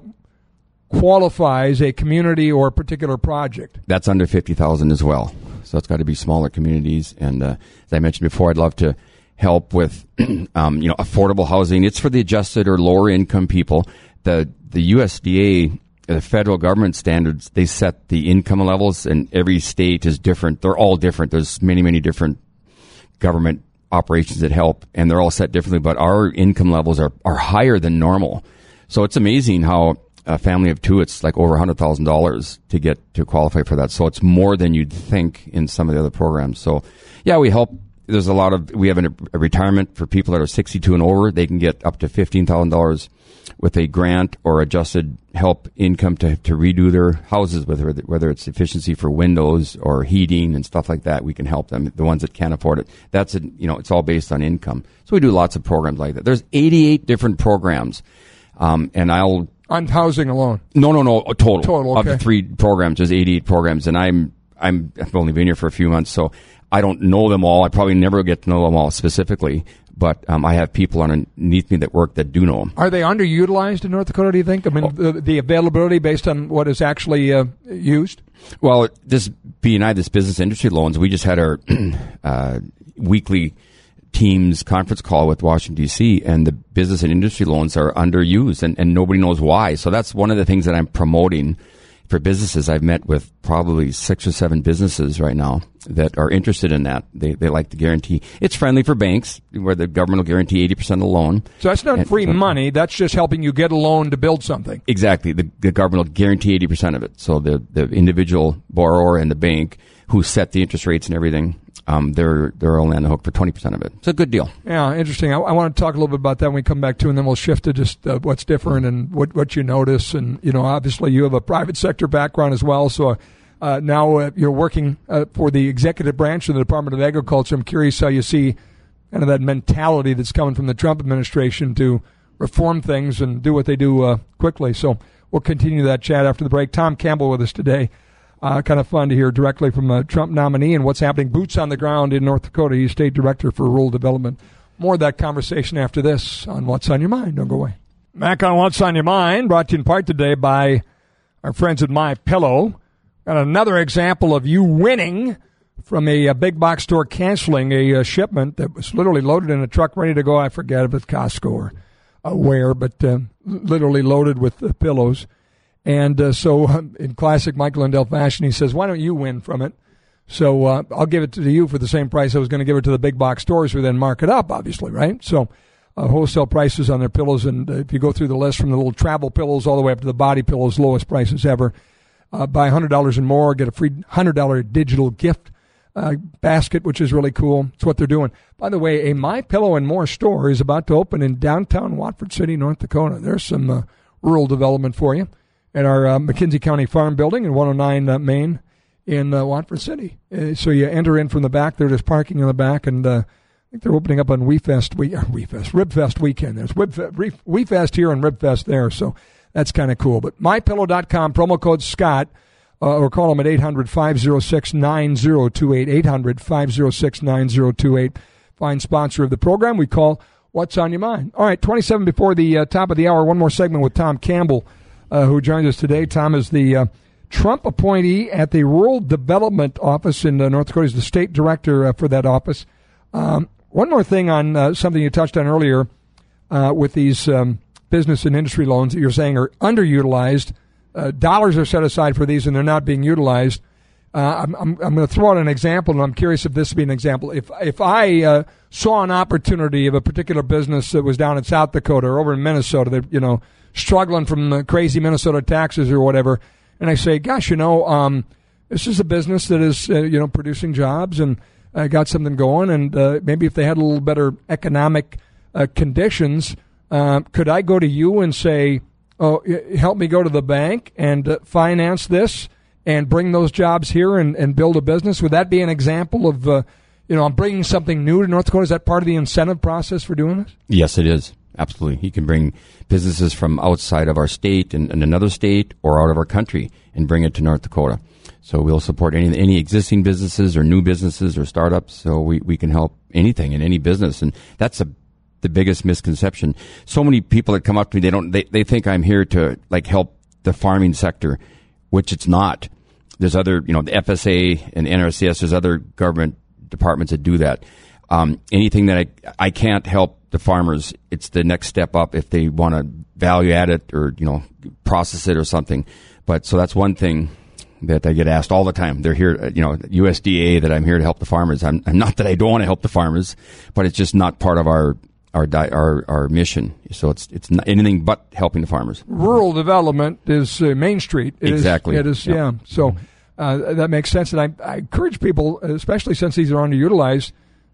qualifies a community or a particular project? That's under fifty thousand as well. So it's got to be smaller communities. And uh, as I mentioned before, I'd love to help with, um, you know, affordable housing. It's for the adjusted or lower income people. The the U S D A, the federal government standards, they set the income levels, and every state is different. They're all different. There's many, many different government operations that help, and they're all set differently. But our income levels are, are higher than normal. So it's amazing how a family of two, it's like over one hundred thousand dollars to get to qualify for that. So it's more than you'd think in some of the other programs. So, yeah, we help there's a lot of, we have a, a retirement for people that are sixty-two and over. They can get up to fifteen thousand dollars with a grant or adjusted help income to, to redo their houses, whether, whether it's efficiency for windows or heating and stuff like that. We can help them, the ones that can't afford it. That's, a, you know, it's all based on income. So we do lots of programs like that. There's eighty-eight different programs. Um, and I'll, on housing alone. No, no, no, total. Total, okay. Of the three programs, there's eighty-eight programs, and I'm, I'm, I've only been here for a few months, so I don't know them all. I probably never get to know them all specifically, but um, I have people underneath me that work that do know them. Are they underutilized in North Dakota, do you think? I mean, oh. the, the availability based on what is actually uh, used? Well, this B and I, this business industry loans, we just had our uh, weekly team's conference call with Washington, D C, and the business and industry loans are underused, and, and nobody knows why. So that's one of the things that I'm promoting for businesses. I've met with probably six or seven businesses right now that are interested in that. They they like the guarantee. It's friendly for banks, where the government will guarantee eighty percent of the loan. So that's not and, free money. That's just helping you get a loan to build something. Exactly. The, the government will guarantee eighty percent of it. So the, the individual borrower and the bank who set the interest rates and everything, um, they're they're only on the hook for twenty percent of it. It's a good deal. Yeah, interesting. I, I want to talk a little bit about that when we come back to, and then we'll shift to just uh, what's different and what, what you notice. And, you know, obviously you have a private sector background as well, so uh, now uh, you're working uh, for the executive branch of the Department of Agriculture. I'm curious how you see kind of that mentality that's coming from the Trump administration to reform things and do what they do uh, quickly. So we'll continue that chat after the break. Tom Campbell with us today. Uh, kind of fun to hear directly from a Trump nominee and what's happening, boots on the ground in North Dakota. He's State Director for Rural Development. More of that conversation after this on What's on Your Mind. Don't go away. Back on What's on Your Mind, brought to you in part today by our friends at MyPillow. Got another example of you winning from a, a big box store canceling a, a shipment that was literally loaded in a truck ready to go. I forget if it's Costco or uh, where, but uh, literally loaded with uh, pillows. And uh, so um, in classic Michael Lindell fashion, he says, why don't you win from it? So uh, I'll give it to you for the same price I was going to give it to the big box stores, who then mark it up, obviously, right? So uh, wholesale prices on their pillows, and uh, if you go through the list from the little travel pillows all the way up to the body pillows, lowest prices ever. Uh, buy one hundred dollars and more, get a free one hundred dollars digital gift uh, basket, which is really cool. It's what they're doing. By the way, a MyPillow and More store is about to open in downtown Watford City, North Dakota. There's some uh, rural development for you at our uh, McKinsey County Farm Building in one oh nine uh, Main in uh, Watford City. Uh, so you enter in from the back. There's parking in the back, and uh, I think they're opening up on WeFest, we, uh, WeFest, RibFest weekend. There's WeFest, WeFest here and RibFest there, so that's kind of cool. But my pillow dot com, promo code Scott, uh, or call them at eight hundred, five oh six, nine oh two eight, eight hundred, five oh six, nine oh two eight. Fine sponsor of the program. We call What's on Your Mind. All right, twenty-seven before the uh, top of the hour. One more segment with Tom Campbell, Uh, who joins us today. Tom is the uh, Trump appointee at the Rural Development Office in uh, North Dakota. He's the state director uh, for that office. Um, one more thing on uh, something you touched on earlier uh, with these um, business and industry loans that you're saying are underutilized. Uh, dollars are set aside for these, and they're not being utilized. Uh, I'm, I'm, I'm going to throw out an example, and I'm curious if this would be an example. If if I uh, saw an opportunity of a particular business that was down in South Dakota or over in Minnesota, that, you know, struggling from the crazy Minnesota taxes or whatever, and I say, gosh, you know, um, this is a business that is, uh, you know, producing jobs and uh, got something going, and uh, maybe if they had a little better economic uh, conditions, uh, could I go to you and say, oh, help me go to the bank and uh, finance this and bring those jobs here and, and build a business? Would that be an example of, uh, you know, I'm bringing something new to North Dakota? Is that part of the incentive process for doing this? Yes, it is. Absolutely. He can bring businesses from outside of our state and, and another state or out of our country and bring it to North Dakota. So we'll support any any existing businesses or new businesses or startups. So we, we can help anything in any business. And that's a, the biggest misconception. So many people that come up to me, they don't they, they think I'm here to like help the farming sector, which it's not. There's other, you know, the F S A and N R C S, there's other government departments that do that. Um, anything that I, I can't help the farmers, it's the next step up if they want to value add it or, you know, process it or something. But so that's one thing that I get asked all the time. They're here, you know, U S D A, that I'm here to help the farmers. I'm, I'm not that I don't want to help the farmers, but it's just not part of our our di- our, our mission. So it's it's not anything but helping the farmers. Rural development is uh, Main Street. It exactly. Is, it is, yep. yeah. So uh, that makes sense. And I, I encourage people, especially since these are underutilized,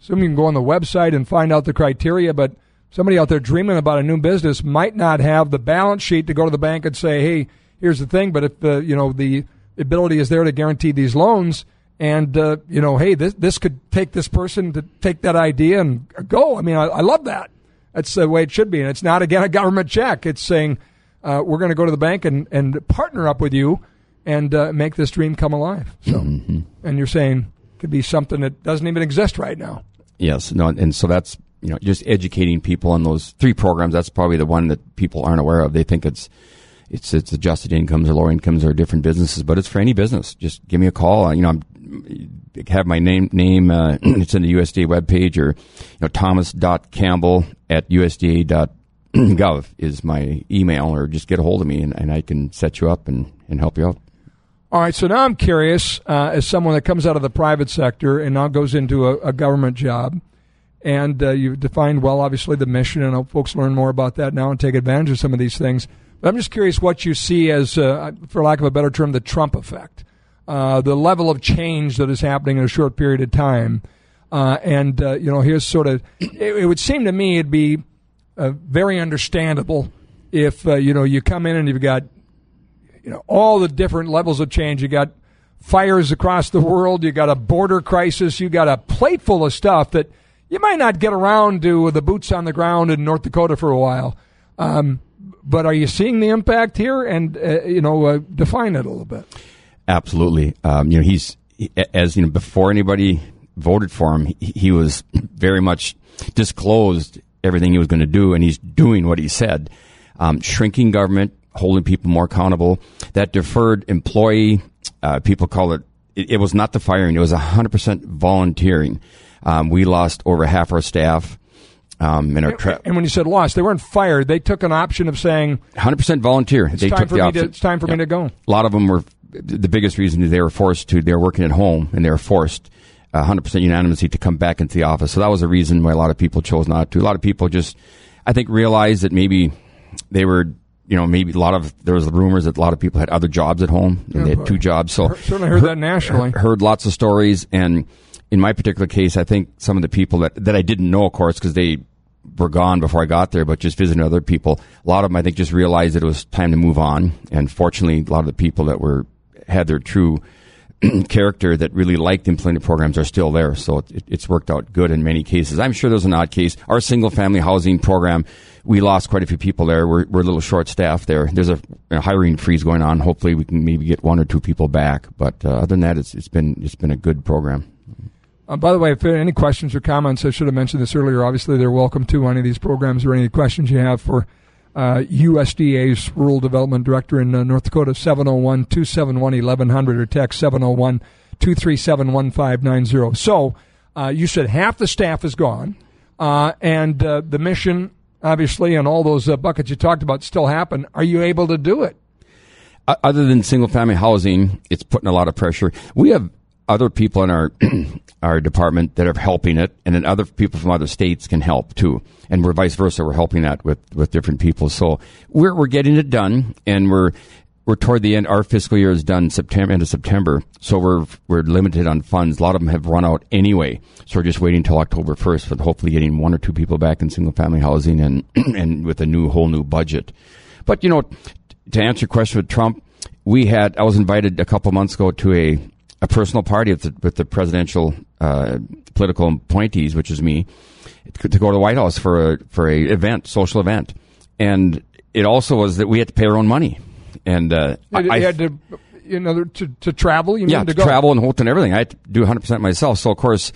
assume you can go on the website and find out the criteria, but somebody out there dreaming about a new business might not have the balance sheet to go to the bank and say, hey, here's the thing, but if the, you know, the ability is there to guarantee these loans and, uh, you know, hey, this this could take this person to take that idea and go. I mean, I, I love that. That's the way it should be. And it's not, again, a government check. It's saying uh, we're going to go to the bank and, and partner up with you and uh, make this dream come alive. So, mm-hmm. And you're saying it could be something that doesn't even exist right now. Yes. No, and so that's, you know, just educating people on those three programs. That's probably the one that people aren't aware of. They think it's it's it's adjusted incomes or lower incomes or different businesses, but it's for any business. Just give me a call. You know, I'm, have my name name. Uh, it's in the U S D A webpage, or you know, Thomas dot Campbell at U S D A dot gov is my email, or just get a hold of me and, and I can set you up and, and help you out. All right. So now I'm curious, uh, as someone that comes out of the private sector and now goes into a, a government job. And uh, you've defined well, obviously, the mission, and I hope folks learn more about that now and take advantage of some of these things. But I'm just curious what you see as, uh, for lack of a better term, the Trump effect, uh, the level of change that is happening in a short period of time. Uh, and, uh, you know, here's sort of, it, it would seem to me it'd be uh, very understandable if, uh, you know, you come in and you've got, you know, all the different levels of change. You got fires across the world. You got a border crisis. You got a plate full of stuff that you might not get around to the boots on the ground in North Dakota for a while. Um, but are you seeing the impact here? And, uh, you know, uh, define it a little bit. Absolutely. Um, you know, he's, as you know, before anybody voted for him, he, he was very much disclosed everything he was going to do, and he's doing what he said. Um, shrinking government, holding people more accountable. That deferred employee, uh, people call it, it, it was not the firing, it was one hundred percent volunteering. Um, we lost over half our staff. Um, in our tra- and when you said lost, they weren't fired. They took an option of saying one hundred percent volunteer. It's they time took for the me option. to, it's time for yeah. me to go. A lot of them were, the biggest reason is they were forced to, they were working at home and they were forced one hundred percent unanimously to come back into the office. So that was a reason why a lot of people chose not to. A lot of people just, I think, realized that maybe they were, you know, maybe a lot of, there was rumors that a lot of people had other jobs at home and yeah, they had two jobs. So certainly heard, heard that nationally. Heard lots of stories. And in my particular case, I think some of the people that, that I didn't know, of course, because they were gone before I got there, but just visiting other people, a lot of them, I think, just realized that it was time to move on. And fortunately, a lot of the people that were, had their true character that really liked the employment programs are still there. So it, it's worked out good in many cases. I'm sure there's an odd case. Our single family housing program, we lost quite a few people there. We're, we're a little short staffed there. There's a, a hiring freeze going on. Hopefully we can maybe get one or two people back. But uh, other than that, it's, it's been, it's been a good program. Uh, by the way, if there are any questions or comments, I should have mentioned this earlier. Obviously, they're welcome to any of these programs or any questions you have for uh, U S D A's Rural Development Director in uh, North Dakota, seven oh one, two seven one, eleven hundred or text seven oh one, two three seven, one five nine zero. So uh, you said half the staff is gone, uh, and uh, the mission, obviously, and all those uh, buckets you talked about still happen. Are you able to do it? Uh, other than single-family housing, it's putting a lot of pressure. We have other people in our our department that are helping it, and then other people from other states can help too. And we're vice versa. We're helping that with, with different people. So we're we're getting it done, and we're we're toward the end. Our fiscal year is done September, end of September. So we're we're limited on funds. A lot of them have run out anyway. So we're just waiting until October first, but hopefully getting one or two people back in single family housing and and with a new whole new budget. But you know, to answer your question with Trump, we had I was invited a couple months ago to a a personal party with the, with the presidential uh, political appointees, which is me, to, to go to the White House for a for a event, social event, and it also was that we had to pay our own money, and uh, you I, had to, you know, to to travel. You yeah, mean to, to go. travel and hotel and everything. I had to do one hundred percent myself. So of course,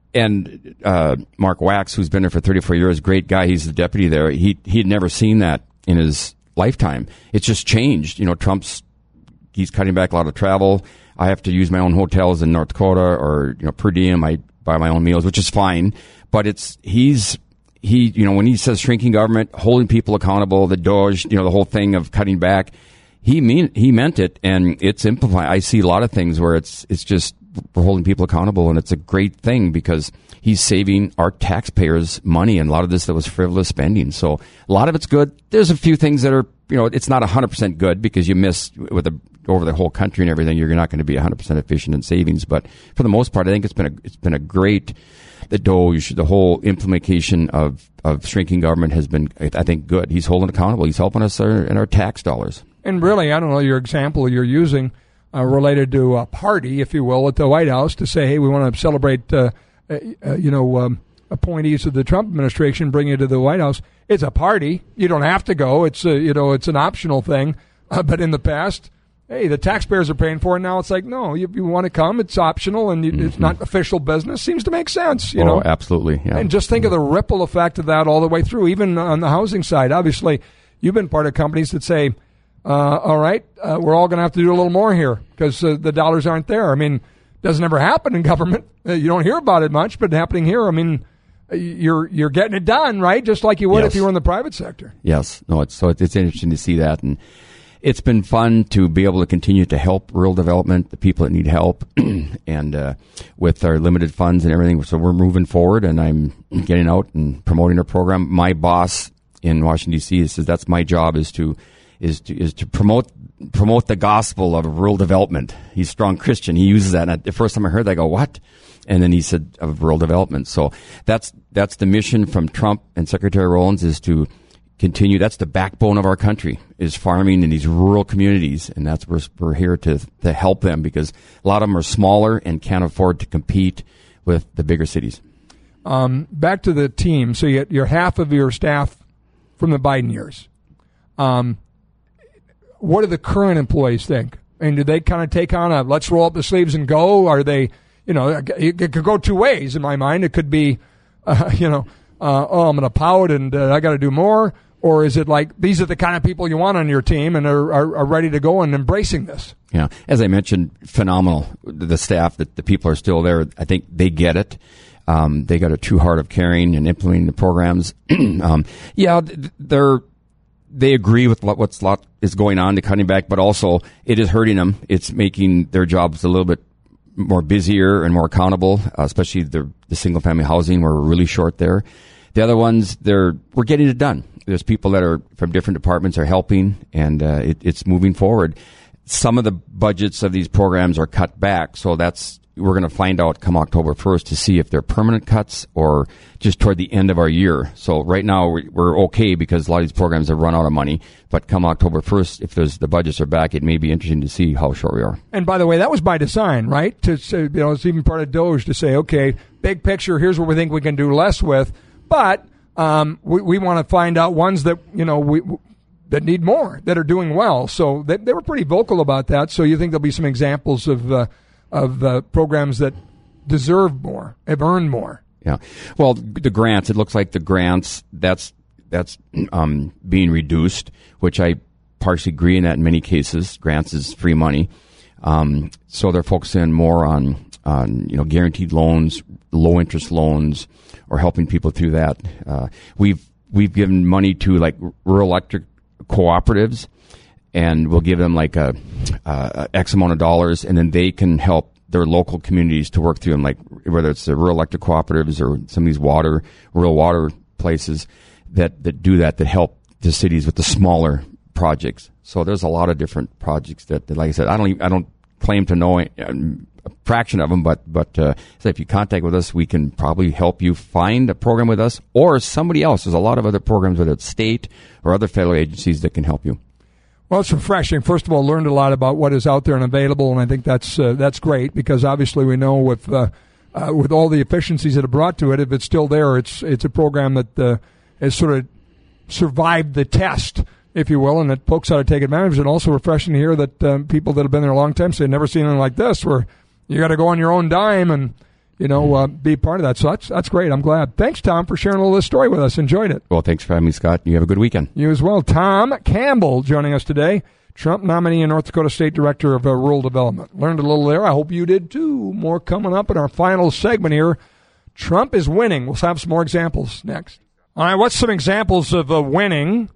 and uh, Mark Wax, who's been there for thirty-four years, great guy. He's the deputy there. He he'd never seen that in his lifetime. It's just changed. You know, Trump's he's cutting back a lot of travel. I have to use my own hotels in North Dakota, or you know, per diem. I buy my own meals, which is fine. But it's he's he you know when he says shrinking government, holding people accountable, the Doge, you know, the whole thing of cutting back. He mean he meant it, and it's implemented. I see a lot of things where it's it's just we're holding people accountable, and it's a great thing because he's saving our taxpayers money, and a lot of this that was frivolous spending. So a lot of it's good. There's a few things that are, you know, it's not one hundred percent good because you miss with a over the whole country and everything, you're not going to be one hundred percent efficient in savings. But for the most part, I think it's been a, it's been a great, the Doge, the whole implementation of, of shrinking government has been, I think, good. He's holding accountable. He's helping us our, in our tax dollars. And really, I don't know, your example you're using uh, related to a party, if you will, at the White House to say, hey, we want to celebrate, uh, uh, you know, um, appointees of the Trump administration, bring you to the White House. It's a party. You don't have to go. It's a, you know, it's an optional thing. Uh, but in the past, hey, the taxpayers are paying for it. Now it's like, no, you, you want to come, it's optional, and you, mm-hmm. it's not official business. Seems to make sense, you oh, know. Absolutely. Yeah. And just think of the ripple effect of that all the way through, even on the housing side. Obviously, you've been part of companies that say, uh, all right, uh, we're all going to have to do a little more here because uh, the dollars aren't there. I mean, it doesn't ever happen in government. Uh, you don't hear about it much, but happening here, I mean, you're you're getting it done, right? Just like you would yes. if you were in the private sector. Yes. No, it's so it's interesting to see that, and it's been fun to be able to continue to help rural development, the people that need help, and uh, with our limited funds and everything. So we're moving forward, and I'm getting out and promoting our program. My boss in Washington D C says that's my job is to is to is to promote promote the gospel of rural development. He's a strong Christian. He uses that. And the first time I heard that, I go, what? And then he said of rural development. So that's that's the mission from Trump and Secretary Rollins is to continue. That's the backbone of our country is farming in these rural communities, and that's where we're here to to help them because a lot of them are smaller and can't afford to compete with the bigger cities. Um, back to the team. So you, you're half of your staff from the Biden years. Um, what do the current employees think? And do they kind of take on a let's roll up the sleeves and go? Are they? You know, it could go two ways in my mind. It could be, uh, you know, uh, oh, I'm going to pout and uh, I got to do more. Or is it like these are the kind of people you want on your team and are, are, are ready to go and embracing this? Yeah. As I mentioned, phenomenal. The staff, that the people are still there. I think they get it. Um, they got a true heart of caring and implementing the programs. um, yeah, they're, they agree with what what's lot is going on to cutting back, but also it is hurting them. It's making their jobs a little bit more busier and more accountable, uh, especially the, the single family housing where we're really short there. The other ones, they're we're getting it done. There's people that are from different departments are helping, and uh, it, it's moving forward. Some of the budgets of these programs are cut back, so that's we're going to find out come October first to see if they're permanent cuts or just toward the end of our year. So right now we're, we're okay because a lot of these programs have run out of money. But come October first, if there's the budgets are back, it may be interesting to see how short we are. And by the way, that was by design, right? To say, you know, it's even part of Doge to say, okay, big picture, here's what we think we can do less with, but um, we, we want to find out ones that you know we. that need more, that are doing well. So they, they were pretty vocal about that. So you think there'll be some examples of uh, of uh, programs that deserve more, have earned more. Yeah. Well, the grants, it looks like the grants, that's that's um, being reduced, which I partially agree in that in many cases. Grants is free money. Um, so they're focusing more on, on, you know, guaranteed loans, low interest loans, or helping people through that. Uh, we've we've given money to like rural electric cooperatives, and we'll give them like a, a X amount of dollars, and then they can help their local communities to work through them, like whether it's the rural electric cooperatives or some of these water, rural water places that, that do that, that help the cities with the smaller projects. So there's a lot of different projects that, that like I said, I don't even, I don't claim to know a, a fraction of them, but, but, uh, so if you contact with us, we can probably help you find a program with us or somebody else. There's a lot of other programs, whether it's state or other federal agencies that can help you. Well, it's refreshing. First of all, learned a lot about what is out there and available, and I think that's uh, that's great because obviously we know with uh, uh, with all the efficiencies that are brought to it, if it's still there, it's it's a program that uh, has sort of survived the test, if you will, and that folks ought to take advantage of it. And also refreshing to hear that um, people that have been there a long time say, never seen anything like this, where you got to go on your own dime and you know, uh, be part of that. So that's that's great. I'm glad. Thanks, Tom, for sharing a little of this story with us. Enjoyed it. Well, thanks for having me, Scott. You have a good weekend. You as well. Tom Campbell joining us today, Trump nominee and North Dakota State Director of uh, Rural Development. Learned a little there. I hope you did, too. More coming up in our final segment here. Trump is winning. We'll have some more examples next. All right, what's some examples of uh, winning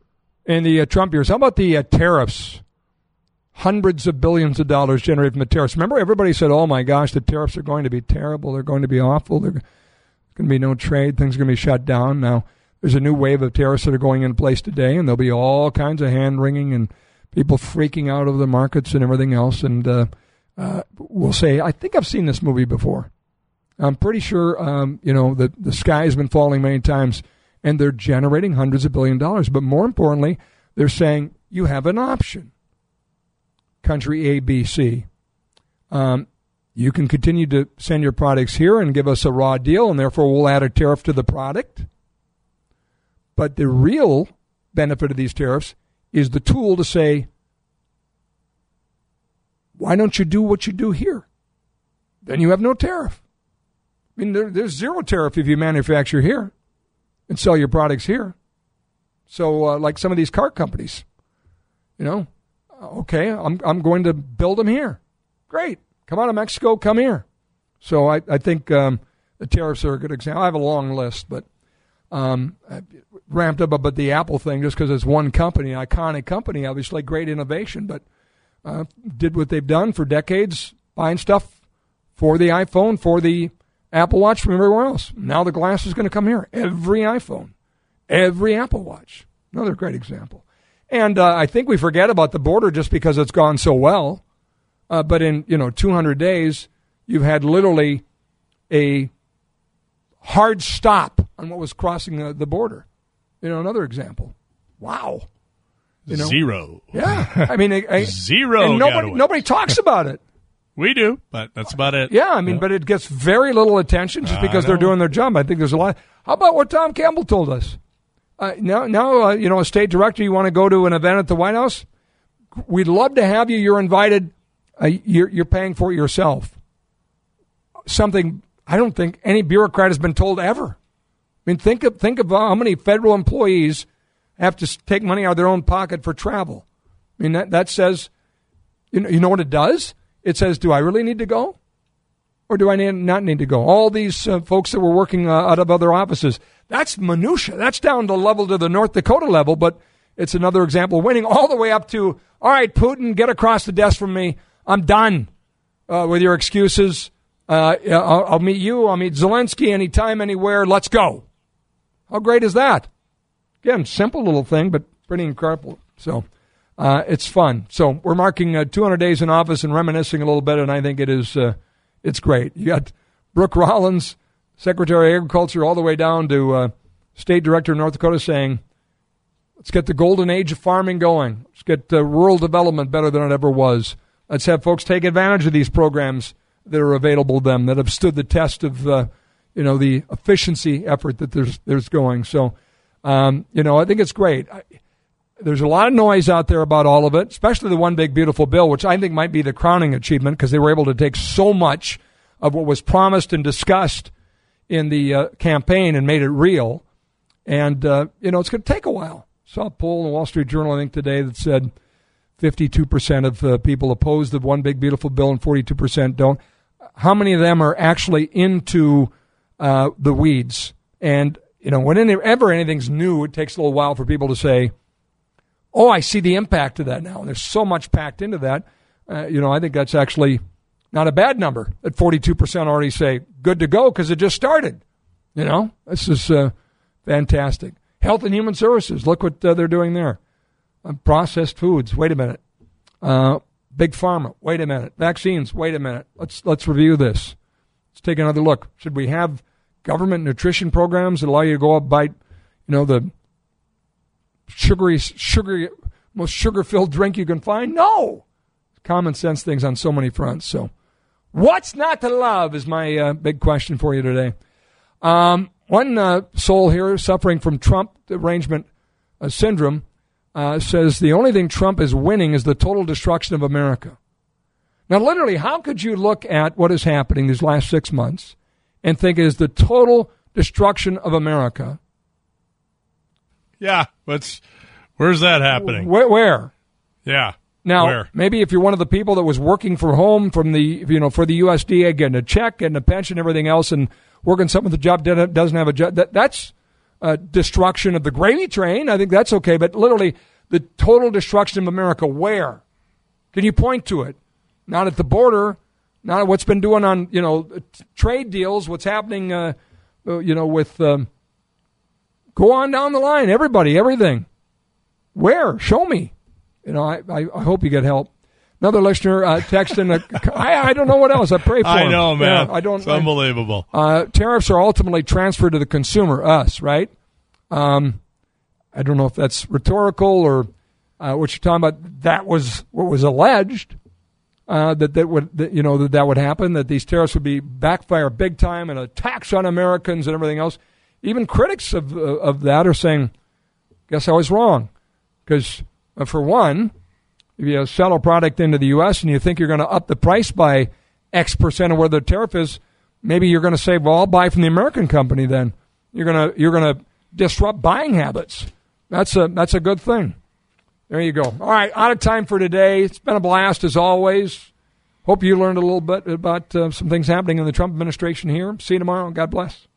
in the uh, Trump years? How about the uh, tariffs? Hundreds of billions of dollars generated from the tariffs. Remember, everybody said, oh, my gosh, the tariffs are going to be terrible. They're going to be awful. There's going to be no trade. Things are going to be shut down. Now, there's a new wave of tariffs that are going into place today, and there'll be all kinds of hand-wringing and people freaking out over the markets and everything else, and uh, uh, we'll say, I think I've seen this movie before. I'm pretty sure, um, you know, the, the sky has been falling many times, and they're generating hundreds of billion dollars. But more importantly, they're saying you have an option. Country A, B, C. Um, you can continue to send your products here and give us a raw deal, and therefore we'll add a tariff to the product. But the real benefit of these tariffs is the tool to say, why don't you do what you do here? Then you have no tariff. I mean, there, there's zero tariff if you manufacture here and sell your products here. So, uh, like some of these car companies, you know, okay, I'm I'm going to build them here. Great. Come out of Mexico, come here. So I, I think um, the tariffs are a good example. I have a long list, but um, ramped up about the Apple thing just because it's one company, iconic company, obviously great innovation, but uh, did what they've done for decades, buying stuff for the iPhone, for the Apple Watch from everywhere else. Now the glass is going to come here. Every iPhone, every Apple Watch. Another great example. And uh, I think we forget about the border just because it's gone so well. Uh, but in, you know, two hundred days, you've had literally a hard stop on what was crossing the, the border. You know, another example. Wow. You know? Zero. Yeah. I mean, I, I, Zero. And nobody, nobody talks about it. We do, but that's about it. Yeah, I mean, yeah. But it gets very little attention just because they're doing their job. I think there's a lot. How about what Tom Campbell told us? Uh, now, now uh, you know, a state director, you want to go to an event at the White House? We'd love to have you. You're invited. Uh, you're, you're paying for it yourself. Something I don't think any bureaucrat has been told ever. I mean, think of think of how many federal employees have to take money out of their own pocket for travel. I mean, that, that says, you know, you know what it does? It says, do I really need to go? Or do I need, not need to go? All these uh, folks that were working uh, out of other offices, that's minutia. That's down to level to the North Dakota level, but it's another example of winning all the way up to, all right, Putin, get across the desk from me. I'm done uh, with your excuses. Uh, I'll, I'll meet you. I'll meet Zelensky anytime, anywhere. Let's go. How great is that? Again, simple little thing, but pretty incredible. So uh, it's fun. So we're marking uh, two hundred days in office and reminiscing a little bit, and I think it is uh, it's great. You got Brooke Rollins, Secretary of Agriculture, all the way down to uh, State Director of North Dakota saying, let's get the golden age of farming going. Let's get uh, rural development better than it ever was. Let's have folks take advantage of these programs that are available to them, that have stood the test of, uh, you know, the efficiency effort that there's there's going. So, um, you know, I think it's great. I, there's a lot of noise out there about all of it, especially the One Big Beautiful Bill, which I think might be the crowning achievement because they were able to take so much of what was promised and discussed in the uh, campaign and made it real. And, uh, you know, it's going to take a while. Saw a poll in the Wall Street Journal, I think, today that said fifty-two percent of uh, people oppose the One Big Beautiful Bill and forty-two percent don't. How many of them are actually into uh, the weeds? And, you know, whenever anything's new, it takes a little while for people to say, oh, I see the impact of that now. And there's so much packed into that. Uh, you know, I think that's actually not a bad number that forty-two percent already say good to go because it just started. You know, this is uh, fantastic. Health and Human Services, look what uh, they're doing there. Uh, processed foods, wait a minute. Uh, big pharma, wait a minute. Vaccines, wait a minute. Let's let's review this. Let's take another look. Should we have government nutrition programs that allow you to go out and buy, you know, the sugary, sugary, most sugar-filled drink you can find? No. Common sense things on so many fronts. So what's not to love is my uh, big question for you today. Um, one uh, soul here suffering from Trump derangement uh, syndrome uh, says the only thing Trump is winning is the total destruction of America. Now, literally, how could you look at what is happening these last six months and think it is the total destruction of America? Yeah, what's where's that happening? Where? where? Yeah. Now, where? Maybe if you're one of the people that was working from home from the, you know, for the U S D A, getting a check, getting a pension, everything else, and working something with the job doesn't have a job, that, that's uh, destruction of the gravy train. I think that's okay. But literally, the total destruction of America, where? Can you point to it? Not at the border, not at what's been doing on, you know, t- trade deals, what's happening, uh, you know, with, um, go on down the line, everybody, everything. Where? Show me. you know, I, I, I hope you get help. Another listener uh, texting, a, I, I don't know what else. I pray for I him. know, man. Yeah, I don't, it's unbelievable. Uh, tariffs are ultimately transferred to the consumer, us, right? Um, I don't know if that's rhetorical or uh, what you're talking about. That was what was alleged, uh, that, that, would, that, you know, that that would happen, that these tariffs would be backfire big time and a tax on Americans and everything else. Even critics of, of that are saying, guess I was wrong. Because, uh, for one, if you sell a product into the U S and you think you're going to up the price by X percent of where the tariff is, maybe you're going to say, well, I'll buy from the American company then. You're going to you're going to disrupt buying habits. That's a that's a good thing. There you go. All right, out of time for today. It's been a blast as always. Hope you learned a little bit about uh, some things happening in the Trump administration here. See you tomorrow. God bless.